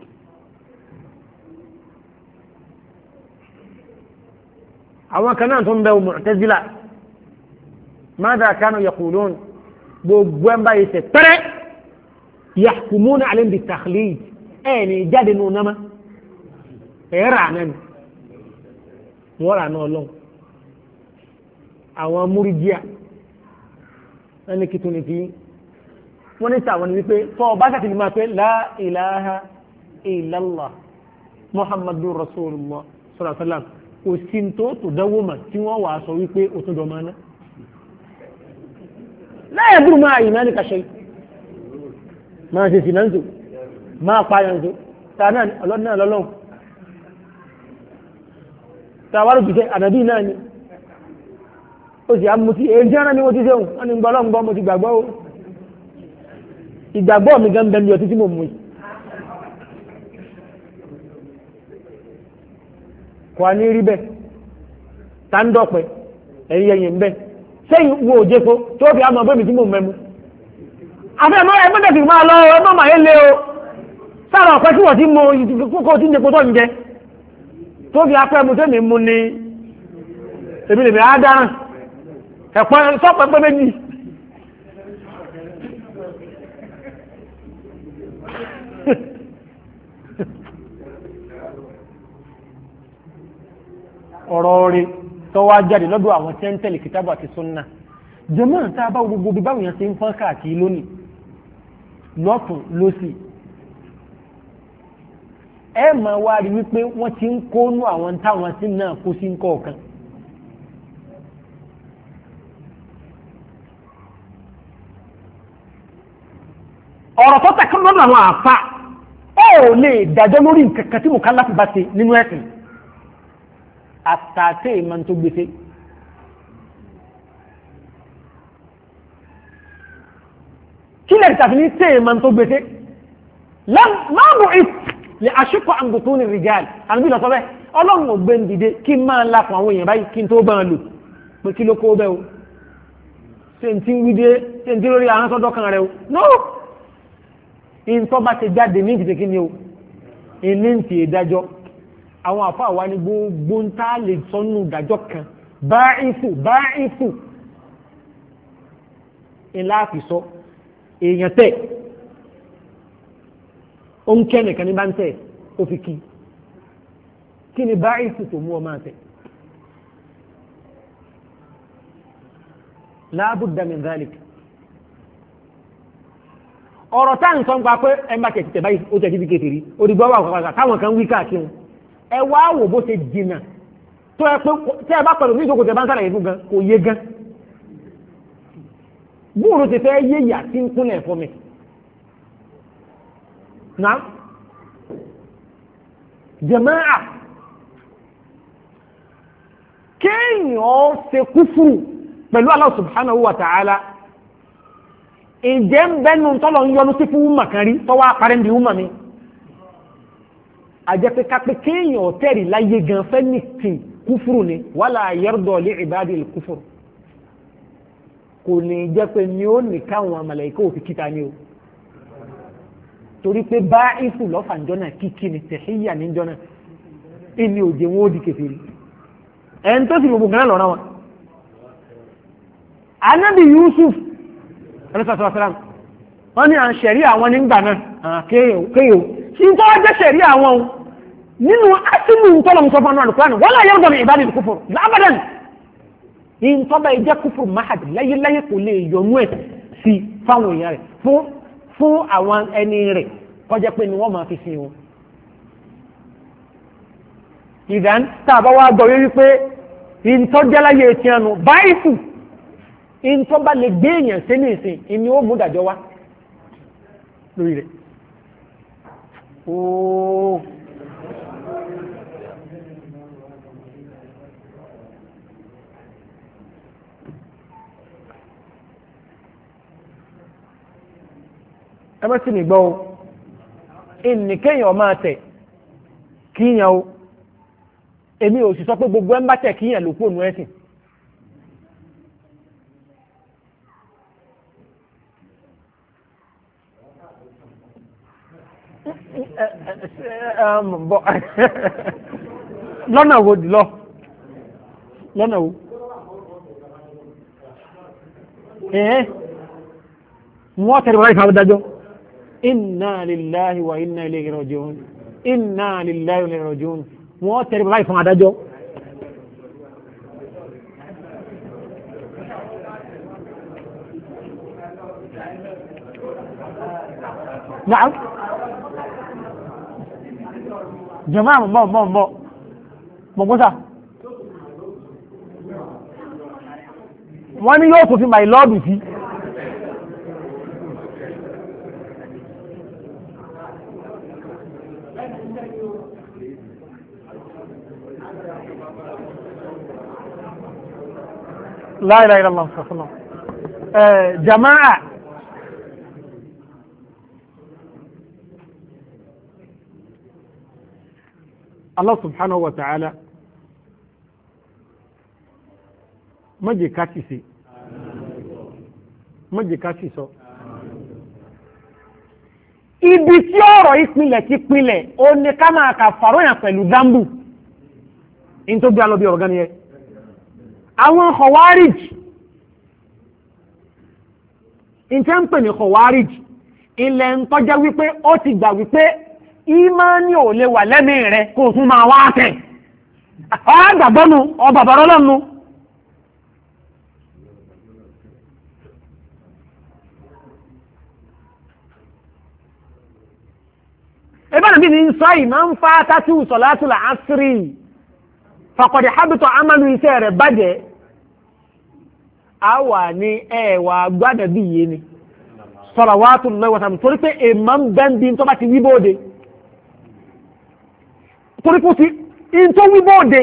àwọn kan náà tó ń bẹ Mu'tazila madha kanu yaqulun gbogbo ẹ̀ ń báyìí ṣe pẹ́rẹ́ yahkumuna alayhim bit-takhlid ẹ̀ ní jáde nù náà ẹ̀ rà náà ni wọ́n rà náà lọ́wọ́ àwọn Murji'a ẹni kìtù ní fi wọ́n ní sàwọn wípé tó ọba ṣàtì ní máa pé la ilaha illallah muhammadur rasulullah sallallahu alaihi wasallam kò sí tó dánwò mà tí wọ́n wà sọ wípé ó tún dọ̀mọ́ náà láyé burú máa yìí náà ní kàṣẹ máa ṣe sí náà tó máa pààyàn tó tàà náà lọ́lọ́run tàwárò jùṣẹ́ ànàbí náà ni ó sì àmútí èyí jẹ́ ní wọ́n ti ṣeun wọ́n ni gbọ́lọ́gbọ́ mo ti gbàgbọ́ o ìgbàgbọ́ mi gan bẹ̀rẹ̀ ọtí tí mo mú kò á ní rí bẹ́ẹ̀ tá ń dọ̀pẹ́ ẹ̀yìn ẹ̀yìn bẹ́ẹ̀ sẹ́yìn wo òjèfo tó fi àmọ́ bẹ́ẹ̀ mi tí mo mẹ́mu àfẹ́ mọ́ ẹgbẹ́ tẹ̀sí máa lọ ọmọ màá lé o sára ọ̀pẹ́ tí wọ́n ti mọ kókó tí ń jẹ kótó ń jẹ tó fi afẹ́ mu tẹ́mi mu ni èmi lèmi á dáràn ẹ̀pọ̀ sọ́pẹ́ pé méjì ọ̀rọ̀ rí tó wá jáde lọ́dọ̀ àwọn tí ń tẹ̀lé kìtàbù àti súnnà jẹ́mọ́ tá a bá gbogbo bí báwọn yẹn ṣe ń fọ́n káàkiri lónìí lọ́tún lọ́sì ẹ máa wá rí wípé wọ́n ti ń kónú àwọn táwọn sí náà kó sí ń kọ̀ọ̀kan ọ̀rọ̀ tó tẹ̀kọ́ lọ́dọ̀ àwọn àfa ó lè dájọ́ lórí nǹkan kan tí mo ká láti bá ṣe nínú ẹ̀sìn àtàtẹ́ ìmọ̀ tó gbèsè. kí lè tàbí ní tẹ́ ìmọ̀ tó gbèsè láàbù lè aṣíkọ̀ àǹgùtù ní rìjáàlì àbí lọ́sọ bẹ́ẹ̀ ọlọ́run ò gbé ń dìde kí n máa lápò àwọn èèyàn báyìí kí n tó bá wọn lò pé kí ló kó bẹ́ẹ̀ o ṣe ń tí ń wí dé ṣe ń tí lórí àwọn sọ́dọ̀ kan rẹ o no ìntọ́ bá ti jáde ní ìdíje kí ni o ìní ń ti ìdájọ́ àwọn àfọ àwa ni gbogbo ń tá lè sọnù ìdájọ́ kan báìfù ńlá àfisọ èèyàn tẹ̀ ó ń kẹ́ nìkan ní bá ń tẹ̀ ó fi kí ni báìfù tó mú ọ máa tẹ̀ la budda min dhalik ọ̀rọ̀ tá ń sọ ń pa pé ẹmbà tẹ̀tẹ̀ báyìí ó tẹ̀tí fi kékeré òdìgbò wà kọ̀ọ̀kan táwọn kan wí káàkiri ẹ wá wò bó ṣe jìnnà tó ẹ pé tí ẹ bá pẹ̀lú ní ìjókòó tẹ bá ń sàlàyé fún gan kò yé gan bóòrò ti fẹ́ yé yà tí ń kúnlẹ̀ fún mi náà jàmáà kéèyàn ṣe kúfùrù pẹ̀lú Allah subhanahu wa ta'ala ìjẹ́ ń bẹ́nu tọ́lọ ń yọnu sí fún wúmà kan rí tọ́wọ́ apárẹ́ ní wúmà mi àjẹpẹ́ kápẹ́ kéèyàn ọ̀tẹ́rì láyé gan fẹ́ ní tì kúfùrù ni wala yarda li ibadil kúfùrù kò ní jẹ́ pé ní ó ní káwọn màláíkà òfin kíta ni o torí pé bá ìfù lọ́fàǹjọ́ náà kíkí ni tẹ̀síyà níjọ́ náà ìní òjò wọn ó di kèfèrí ẹni tó sì gbogbo gan lọ́ra wọn Ànábì Yusuf ẹlẹ́sàtàwàsàlám wọ́n ní à ń ṣẹ̀rí àwọn nígbà náà kéèyò tí ń tọ́wọ́ jẹ́ ṣẹ̀rí àwọn nínú ásìlù tọ́lọ̀mùsọ fún ọ̀nà kúránì wọ́n láyé ọ̀dọ̀ ìbádìí kúfùrù lábàdàn ní tọ́bà ìjẹ́ kúfùrù máhàdì láyé kò lè yọnú ẹ̀ sí fáwọn èèyàn rẹ̀ fún àwọn ẹni rẹ̀ kọjá pé ni wọ́n máa fi sin wọn. ìdán tàbá wá gbọ́ wípé ìtọ́jẹ́láyé ti ẹnu báyìí ìntọ́ bá lè gbé èèyàn sí ní ìsìn ìní ó mú dàjọ́ wá lórí rẹ̀ ooo ẹmọ́ sí ní gbọ́ ìnìkéyàn máa tẹ̀ kíyàn o èmi ò sì sọ pé gbogbo ẹ̀ ń bá tẹ̀ kíyàn ló kúrò nú ẹ̀sìn lọ́nà wo lọ lọ́nà wo wọ́n tẹ̀lé wọ́n ìfàwọ́ dájọ́ inna lillahi wa inna ilayhi raji'un inna lillahi wa inna ilayhi raji'un wọ́n tẹ̀lé wọ́n ìfàwọ́ dájọ́ na'am jama'a mọ̀gbọ́sà wọ́n ní yóò tó fi my lord sí la ilaha illallah sallallahu jama'a Allah subhanahu wa ta'ala mọ́jẹ̀ káàkì sí mọ́jẹ̀ káàkì sọ ibi tí ọ̀rọ̀ ìpínlẹ̀ ti pínlẹ̀ o ní ká máa kà fàróyàn pẹ̀lú zambu in tó gbé alọ́bí ọ̀rọ̀ gan ni ẹ àwọn khawarij in tẹ́ ń pè ní khawarij ilẹ̀ ń tọ́jẹ́ wípé ó ti gbà wípé ìmánì ò lè wà lẹ́mí rẹ̀ kó tún máa wá tẹ̀ ọgbàgbọ́nu ọbàbàrọ́ lọ́nu ẹgbẹ́ nàbí ní sọ ìmọ̀ ń fa tátí sọ̀látùl àṣírí faqad habita amalu iṣẹ́ rẹ̀ bàjẹ́ a wà ní ẹ̀wà gbádàbí yé ni salawatullahi wa sallam torí pé èèmọ̀ ń bẹ́ ń bí tó bá ti wí bóde torí pé in tó wí bóde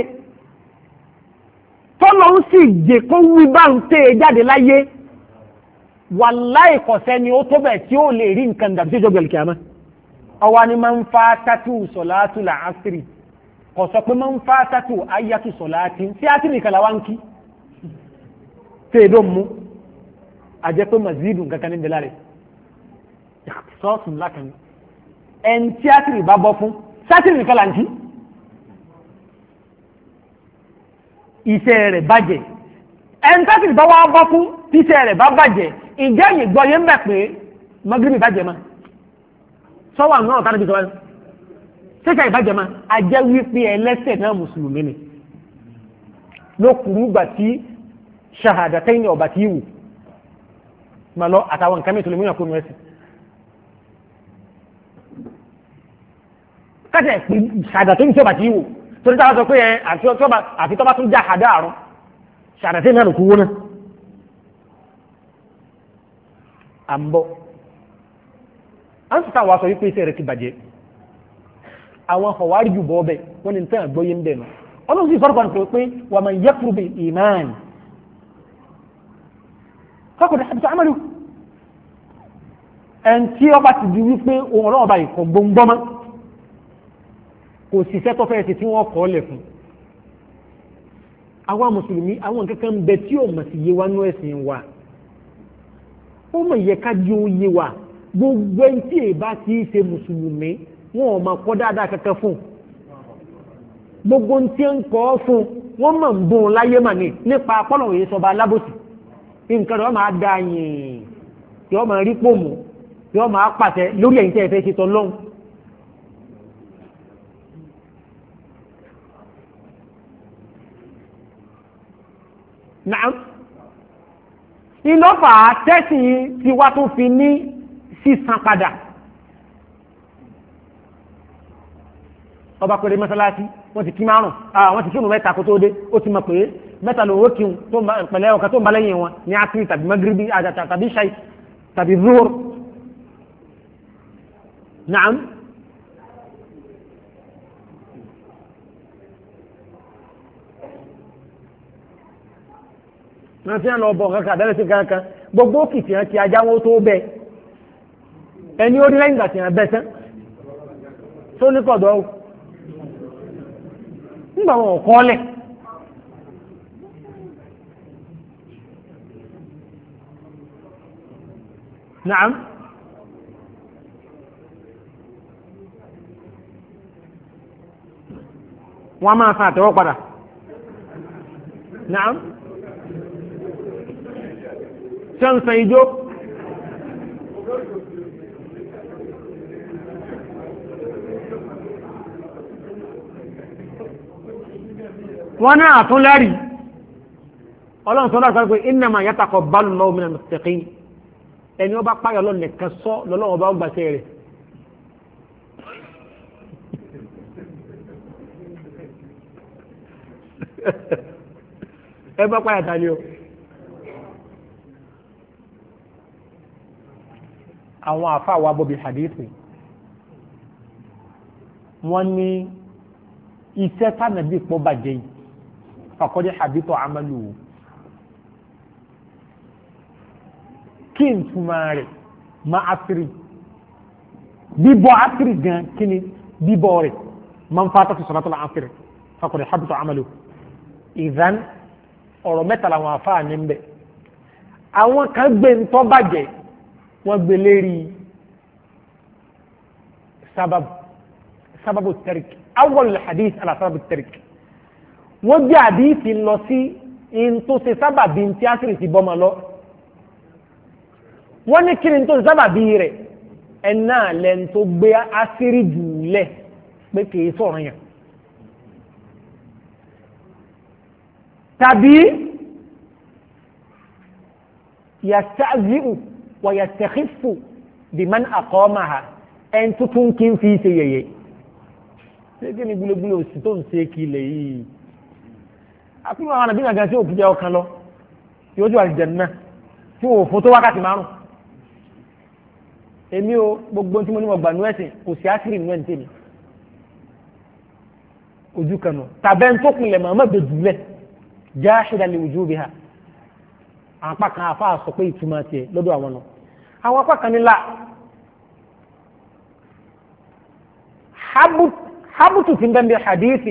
tọ́lọ́ ń sì jẹ́ kó wí bá ń tẹ́ jáde láyé wàláì kọ̀sẹ́ ni ó tó bẹ̀ tí ó lè rí nǹkan dàbí tí ó jọ kìámà ọwọ́ ni máa ń fa tátù sọ̀látù làásìrì kò sọ pé máa ń fa tátù ayátù sọ̀látì tí á sì nìkan làwọn kí tèèdó mú àjẹ́ pé mazidu nǹkan ní bẹ̀lá rẹ̀ sọ́ọ̀sì ńlá kan ẹn tí á sì rí bá bọ́ fún sátìrì nìkan là ń kí iṣẹ́ rẹ̀ bàjẹ́ ẹn sátìrì bá wá bọ́ fún tíṣẹ́ rẹ̀ bá bàjẹ́ ìjẹ́ yìí gbọ́ yé ń bẹ̀ pé magribi bàjẹ́ ma sọ́wọ́ àwọn ọ̀tá níbi sọ́wọ́ ṣẹ́ṣẹ́ ìbàjẹ́ ma a jẹ́ wípé ẹlẹ́sẹ̀ náà mùsùlùmí ni ló kùrú gbà tí ṣahadatayn ní ọba tí wù ma lọ àtàwọn nǹkan mẹ́tò lè múyàn kúrò ẹ̀sìn káṣẹ̀ pé ṣahadatayn tí ọba tí wù torí táwọn sọ pé àfi tọ́ba tún já àdá àrùn ṣahadatayn náà ló kú wó náà àmbọ̀ an sì táwọn aṣọ wípé iṣẹ́ rẹ̀ ti bàjẹ́ àwọn àwárí jù bọ́ ọbẹ̀ wọ́n ni tán àgbóyé ń bẹ̀ nù ọlọ́run sì sọ́rọ̀ kan pé wà máa yẹ kúrò bí ìmáàni kọ́kọ̀dá àbútọ́ àmàlù ẹn tí ọba ti di wípé ohun ọlọ́run ọba ìkọ̀ gbóngbọ́mọ́ kò sì sẹ́tọ́ fẹ́ẹ́ sí tí wọ́n kọ́ lẹ̀ fún àwọn mùsùlùmí àwọn kankan ń bẹ tí ò mọ̀ sí yé wa nú ẹ̀sìn wa ó mọ̀ yẹ ká di ó yé wa gbogbo ẹni tí èbá ti ṣe mùsùlùmí wọn ò máa kọ́ dáadáa kankan fún gbogbo tí ń kọ́ fún wọn máa ń bùn láyé mà ní nípa apọ́lọ̀ òye sọba alábòsí nǹkan rẹ̀ wọ́n máa da yìn tí wọ́n máa rí pòmù tí wọ́n máa pàṣẹ lórí ẹ̀yìn tí ẹ fẹ́ ṣe tọ́ lọ́hùn. Naam ìlọ́fà tẹ́sí tí wá tó fi ní sísan padà ọba pẹ̀lú mọ́sálásí wọ́n ti kí márùn wọ́n ti kírun mẹ́ta kó tó dé ó ti mọ̀ pé mẹ́ta ló wó kíun tó pẹ̀lẹ́ ọ̀kan tó ń ba lẹ́yìn wọn ní asiri tàbí magribi tàbí ṣáì tàbí zuhur naam wọ́n ti ń lọ bọ̀ kankan àbẹ́rẹ́ sí kankan gbogbo òkìtì hàn ti ajáwó tó bẹ́ẹ̀ ẹni ó rí lẹ́yìn ìgbà tí hàn bẹ́ẹ̀ sẹ́ tó ní kọ̀dọ̀ ó nígbà wọn ò kọ́ lẹ̀ naam wọ́n máa fa àtẹ́wọ́ padà naam ṣẹ́nsẹ̀ ijó wọ́n náà tún lárí ọlọ́run sọ́dọ̀ sọ́dọ̀ pé innama yataqabbalu Allahu minal muttaqin ẹni ó bá páyọ̀ lọ nìkan sọ lọ́lọ́wọ́ bá gbàṣẹ́ rẹ̀ ẹ bá páyà tàbí o àwọn àfáà wa bọ́bí hadithi wọ́n ní iṣẹ́ tánàbí pọ̀ bàjẹ́ yìí faqad habita amaluhu kí n túmọ̀ rẹ̀ ma asiri bíbọ̀ asiri gan kí ni bíbọ̀ rẹ̀ man fatatu salatul asiri faqad habita amaluhu ìdán ọ̀rọ̀ mẹ́ta làwọn àfáà ní ń bẹ̀ àwọn kan gbé ń tọ́ bàjẹ́ wọ́n gbé lérí sábàbù tẹ́rìkì awwal hadith ala sábàbù tẹ́rìkì wọ́n gbé àdíìsì lọ sí in tó ṣe sábàbí tí àṣírí ti bọ́ ma lọ wọ́n ní kí ni tó ṣe sábàbí rẹ̀ ẹ̀nà lẹ́n tó gbé àṣírí jùlẹ̀ pé kìí sọ̀rọ̀ yẹn tàbí yasta'zi'u ويستخف بمن أقامها ẹn tuntun kí n fi ṣe yẹ̀yẹ́ ṣé ní gbúlógbúló òsì tó ń ṣe kílẹ̀ yìí àfihàn àwọn àbí nàgàn tí òkú jẹ́ ọkàn lọ yóò jù àlùjánnà tí wò fún tó wákàtí márùn èmi o gbogbo tí mo ní mo gbà nú ẹ̀sìn kò sí àṣírí nú ẹ̀ ní tèmi ojú kan nù tàbẹ́ ń tó pinlẹ̀ mọ́ ọmọ bèjì lẹ̀ jahidan li wujubiha àwọn apá kan àfa sọ pé ìtumọ̀ tiẹ̀ lọ́dọ̀ àwọn nù àwọn apá kan nílà habutu ti ń bẹ́ẹ̀ bí hadithi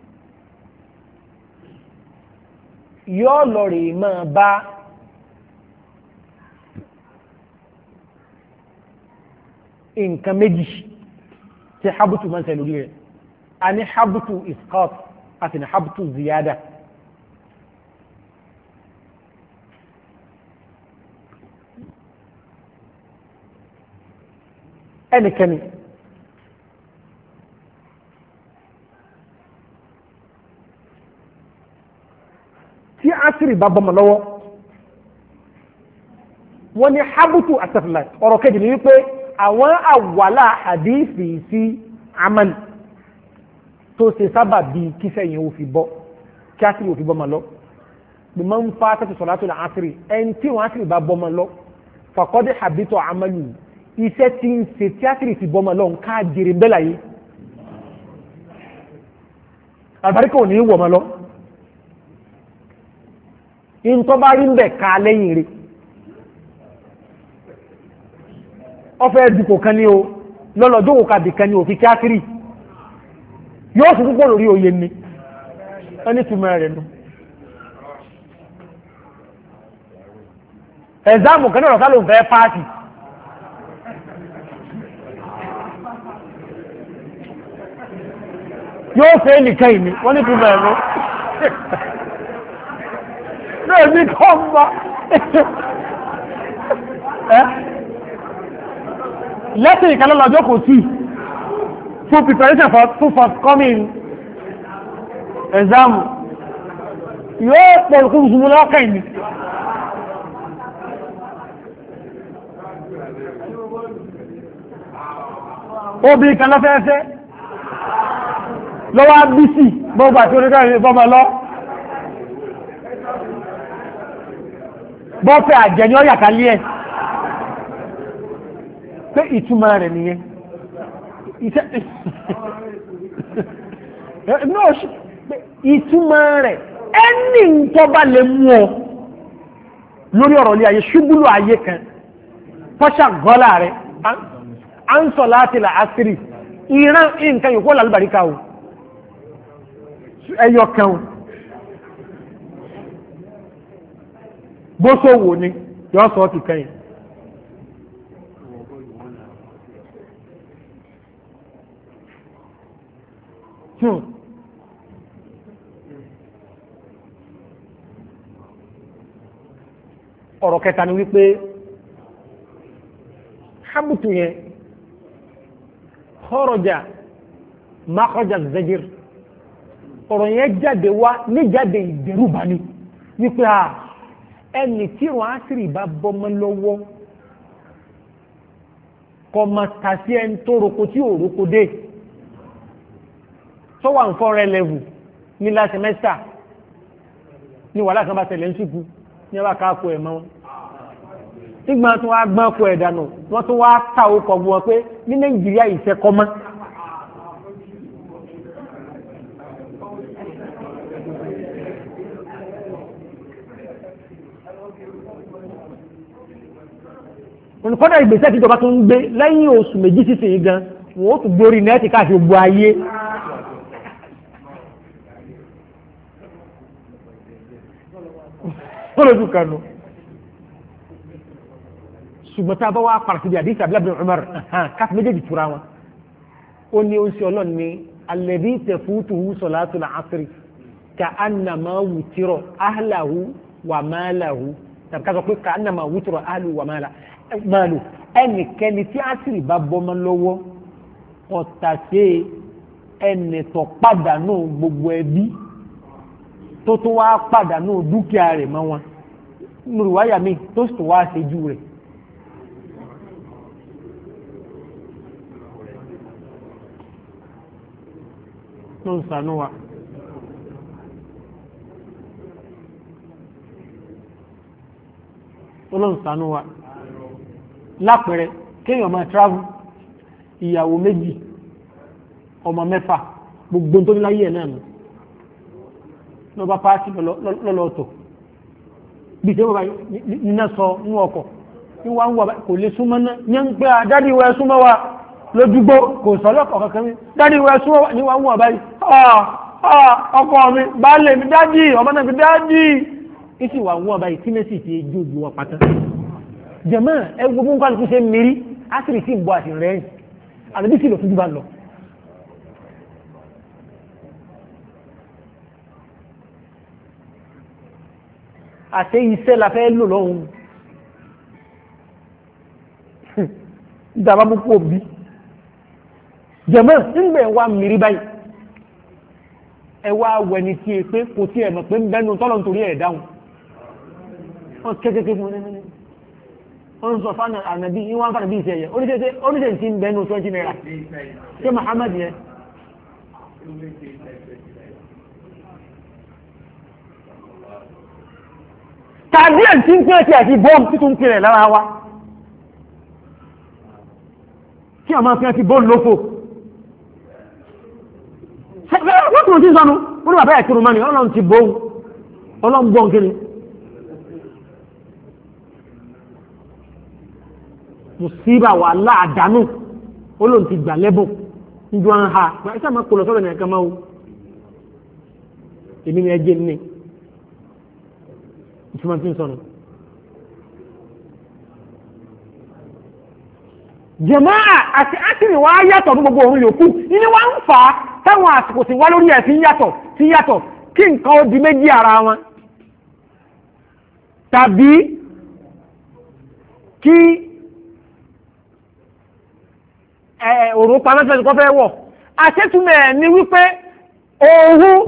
yóò lọ rè máa bá nǹkan méjì tí habutu máa ń ṣe lórí rẹ̀ a ní habutu isqat àti ní habutu ziyada ẹnikẹ́ni tí asiri bá bọ́mọ lọ́wọ́ wọ́n ní habutu asafilá ọ̀rọ̀ kejì ní wípé àwọn àwàlá hadithi sí amal tó ṣe sábà bí kíṣẹ́ yẹn ò fi bọ́ kí asiri ò fi bọ́mọ lọ bí máa ń fa tẹ́tù sọ̀rọ̀ àtúnlẹ̀ asiri ẹni tí wọ́n asiri bá bọ́mọ lọ fàkọ́dé habitọ̀ amalu iṣẹ́ tí ń ṣe tí asiri fi bọ́mọ lọ nǹka jèrè bẹ́là yìí àbáríkà ò ní wọ̀ mọ́ lọ ìntọ́bá rí ń bẹ̀ ká lẹ́yìn rẹ̀ ọfẹ́ dùkò kan ní o lọ́lọ́dún òkàbì kan ní òfin kíákiri yóò sì púpọ̀ lórí oyè ní ẹni túnmọ̀ rẹ̀ nù ẹ̀záàmù kan náà sálò ń fẹ́ pàtì yóò fẹ́ nìkan ìní wọ́n ní túnmọ̀ rẹ̀ nù náà ní kọ́ mọ́ lẹ́sìn ìkàlọ́ lọ́jọ́ kò sí fún preparation for forthcoming exam yóò pọ̀lùkú ìṣúnmú lọ́kàn ní obìnrin kan lọ́fẹ́ẹ́fẹ́ lọ́wọ́ bísì gbogbo àti oníkàrin ìfọ́mọ lọ bọ́fẹ́ àjẹ́ ni ó yàtàlí ẹ̀ pé ìtumọ̀ rẹ̀ nìyẹn ìtumọ̀ rẹ̀ ẹni tó bá lè mú ọ lórí ọ̀rọ̀ ilé ayé ṣubúlù ayé kan fọ́ṣà gọ́lá rẹ̀ à ń sọ láti là ásírì ìran nǹkan yòókù lálùbáríkà o ẹyọ kan bó so wò ni yọ sọ ti kẹyìn ọ̀rọ̀ kẹta ni wípé habutu yẹn kọ́rọ̀jà mákọ́jà zẹ́jìr ọ̀rọ̀ yẹn jáde wá ní jáde ìdẹ̀rùbá ni wípé ẹni tí wọ́n á sì bá bọ́mọ lọ́wọ́ kọ́ ma ta sí ẹni tó roko tí ò roko dé tó wà ń fọ́nrẹ́ lẹ́vù ní last semester ní wàhálà kan bá tẹ̀lé ń sùkú ní ọba káàkó ẹ̀ mọ́ nígbà tó wá gbọ́n kó ẹ̀ dànù wọ́n tó wá ta okọ̀ bu wọn pé ní Nàìjíríà ìṣẹ́kọ́ mọ́. olùkọ́dà ìgbésẹ̀ tíjọba tó ń gbé lẹ́yìn oṣù méjì sísìn gan wọ́n ó tún gbórí nẹ́ẹ̀tì káàkiri gbogbo ayé. kólójú kanu ṣùgbọ́n tá a bá wá pàrọ̀ síbi àdìsí Abdullah bin Umar káfí méjèèjì tura wọn ó ní oṣù ọlọ́run ní alladhi tafutuhu salatul asri ka annama wutira ahlahu wa malahu tàbí ká sọ pé ka annama wutira ahlahu wa malahu ẹnikẹ́ni tí àṣírí bá bọ́mọ lọ́wọ́ ọ̀tàṣe ẹnì tó pàdánù gbogbo ẹbí tó tó wá pàdánù dúkìá rẹ̀ mọ́ wọn nùrùwáyà mi tó sì tó wá ṣejú rẹ̀. ló ń sànú wa ló ń sànú wa lápẹẹrẹ kéèyàn máa travel ìyàwó méjì ọmọ mẹ́fà gbogbo tó ní láyé ẹ̀ náà nù lọ́ba pàṣẹ lọ́lọ́tọ̀ bí ṣe wọ́n bá iná sọ ní ọkọ̀ ní wọ́n wà kò lè súnmọ́ náà ní ń pẹ́ dádì wẹ́ súnmọ́ wa lójúgbó kò sọ́lọ́kọ̀ kankan mi dádì wẹ́ súnmọ́ wa ní wọ́n wà báyìí ọkọ mi baálé mi dádì ọmọ náà fi dádì ìsì wà wọ́n báyìí tí mẹ́sì ti jó ju wọn pátá jẹ̀mọ́ ẹ gbogbo nǹkan kò ṣe mérí ásìrì sí ìbọn àti rẹ̀ àdébí sì lọ fún jùbá lọ. àṣẹ iṣẹ́ la fẹ́ lò lọ́hùn ìdàbà púpọ̀ òbí jẹ̀mọ́ nígbà ẹ̀ wá mìírí báyìí ẹ wá wẹni tí e pé kò tí ẹ̀ mọ̀ pé ń bẹ́nu tọ́lọ̀ nítorí ẹ̀ dáhùn wọ́n kékeré fún un wọ́n sọ fún ànàbí ní wọ́n fànàbí ìṣẹ́ yẹ oníṣẹ́ tí ń bẹ́nu 20 naira ṣé Muhammad yẹn tàbí ẹ̀ tí ń pẹ́ tí àti bọ́ọ̀mù títún kiri lára wa kí a máa fi àti bọ́ọ̀lù lófò wọ́n tún tí ń sọnù wọ́n ní bàbá ẹ̀ kírun mọ́ni ọlọ́run ti bọ́ọ̀lù ọlọ́run bọ́ọ̀n kiri musiba wà láàdánù olóhùn ti gbà lẹ́bùn níjọ́ ń ha ẹ sáà máa kó lọ sọ́dọ̀ ní ẹ̀ka máa wò èmi ni ẹ jẹ́ ní ìtumọ̀ tí ń sọnù. jẹ̀máà àti ásìrì wá yàtọ̀ ní gbogbo òun yòókù ní wá ń fà á táwọn àsìkò tí wá lórí ẹ̀ tí yàtọ̀ kí nǹkan ó di méjì ara wọn tàbí kí òrùn pamẹ́sẹ̀ kọ́ fẹ́ wọ̀ àṣẹ́túmẹ̀ ní wípé òun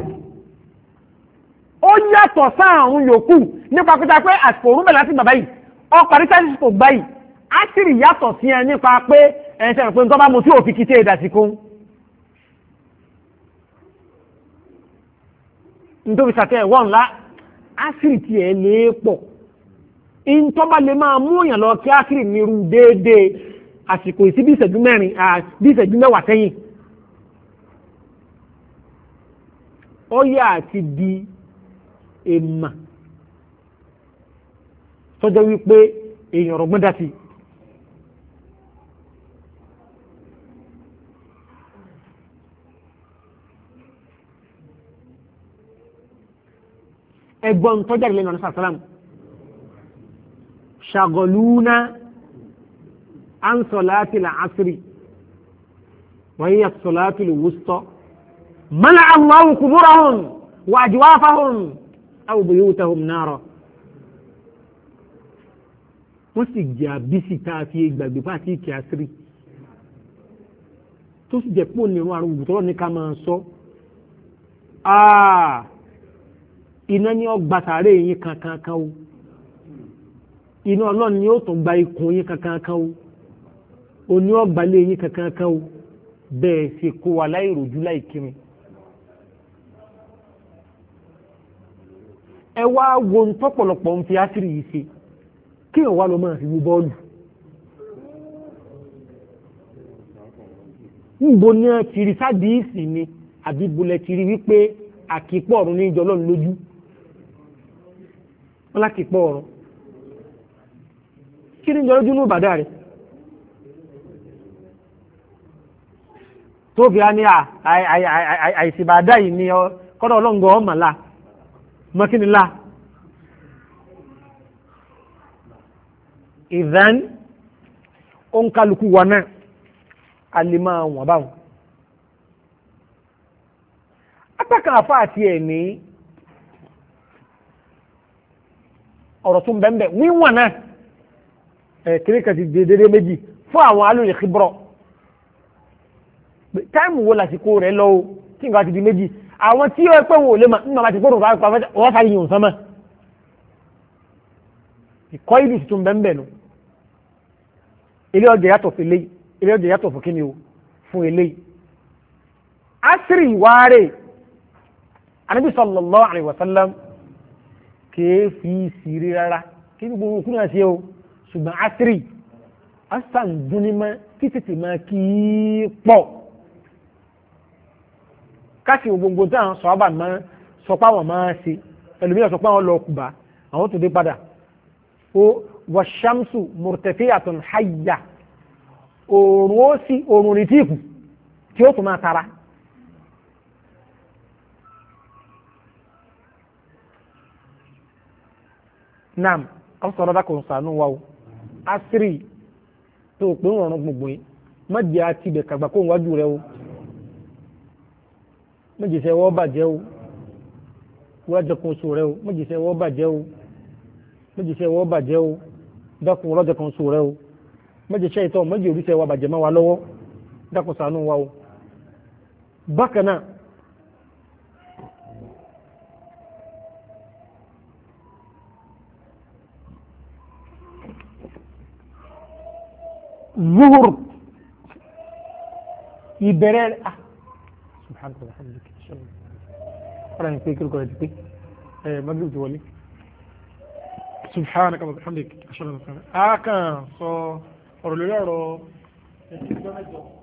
ó yàtọ̀ sáàrùn yòókù nípa pípa pé àsìkò òrùn bẹ̀rẹ̀ láti bàbá yìí ọparí sáàsì kò gbá yìí á sì rí yàtọ̀ sí ẹ nípa pé ẹ̀ṣẹ̀ rẹ̀ pé nǹkan bá mu tí òfin kìí ìdásíkó nítorí sàkẹ́ ẹ̀wọ̀n ńlá á sì rí tiẹ̀ lé pọ̀ ìntọ́ba lè máa mú òyìn lọ kí á sì rí nírú déédéé àsìkò ìsí bí ìṣẹ́jú mẹ́rin bí ìṣẹ́jú mẹ́wàá sẹ́yìn ó yà àti di èèmà tọ́jọ́ wípé èèyàn ọ̀rọ̀gbọ́n dá sí ẹgbọ́n tọ́jà ìlẹ́nu ọ̀nà sàlám ṣàgọ̀lúnà عن صلاة العصر وهي الصلاة الوسطى منع الله قبورهم وأجوافهم أو بيوتهم نارا wọ́n sì jẹ́ àbísí tá a fi gbàgbé bá ti kí àṣírí tó sì jẹ́ pò nínú àrùn òbútọ́rọ̀ ní ká máa sọ iná ní ọgbà sàárè yín kankan o iná ọlọ́run ni ó tún gba ikùn yín kankan o oní ọgbàlẹ̀ yín kankan o bẹ́ẹ̀ sì kó wa láìròjú láìkiri ẹ wá wo ń tọ́pọ̀lọpọ̀ ń fi àṣírí yìí ṣe kí ẹ̀ wá lọ máa fi wo bọ́ọ̀lù níbo ní ẹ ti rí sádìísì ni àbí bolẹ̀ ti rí wípé àkìpọ̀ ọ̀run ní ìjọ lọ́nà lójú wọn lákìpọ̀ ọ̀run kí ni ìjọ lójú ní ìbàdàn rẹ̀ tó fi á ní àìsìbàdá yìí ni kọ́dọ̀ ọlọ́ngọ̀ ọmọlá mọ́kínilá ìdán òǹkàlùkù wà náà alìmọ̀ wọn báwọn apákan àfá àti ẹ̀mí ọ̀rọ̀ tún bẹ́ẹ̀ wíwọ̀n náà kìríkà ti dédé méjì fún àwọn alóyè kíbrọ̀ táìmù wo lásìkò rẹ̀ lọ́wọ́ tí nǹkan ti di méjì àwọn tí ó pẹ́ wọn ò lè mà nínú àti gbọ́dọ̀ wọ́n sáré yìí sánmà ìkọ́ ìlú tuntun bẹ́ẹ̀ nù ilé ọjà yàtọ̀ fún eléyìí ilé ọjà yàtọ̀ fún kíni o fún eléyìí asiri wáre anabi sallallahu alayhi wa sallam kìí fi sírí rárá kí gbogbo òkú náà ṣe o ṣùgbọ́n asiri asa ń dúnni mọ́ títí tí máa kí pọ̀ káṣí gbogbo tí àwọn sọ̀rọ̀ bá máa sọ pé àwọn máa ṣe ẹlòmíràn sọ pé àwọn lọ Kùbá àwọn tó dé padà ó wàṣàmùsù murtafiyatun hayya òòrùn ó sí òòrùn ní tíìkù tí ó tún máa tara. Naam, an sọ̀rọ̀ dákọ̀ ń sànú wa o asiri tó o pé ń rọrùn gbogbo yìí má jẹ́ àti ibẹ̀ kàgbà kó ń wájú rẹ o má jẹ́ sẹ́ wọ́n bàjẹ́ o wájú kan sùn rẹ o má jẹ́ sẹ́ wọ́n bàjẹ́ o má jẹ́ sẹ́ wọ́n bàjẹ́ o dákun ọlọ́jọ́ kan sùn rẹ o má jẹ́ sẹ́ ìtọ́ má jẹ́ oríṣẹ́ wa bàjẹ́ má wa lọ́wọ́ dákun sànú wa o. Bákan náà zuhur ìbẹ̀rẹ̀ subhanahu wa ta'ala ọ̀rọ̀ ní pé kí ló kọ́ ẹ̀ ti pé magrib ti wọlé subhanahu wa ta'ala a kàn sọ ọ̀rọ̀ lórí ọ̀rọ̀ ẹ̀sìn ìjọ mẹ́jọ.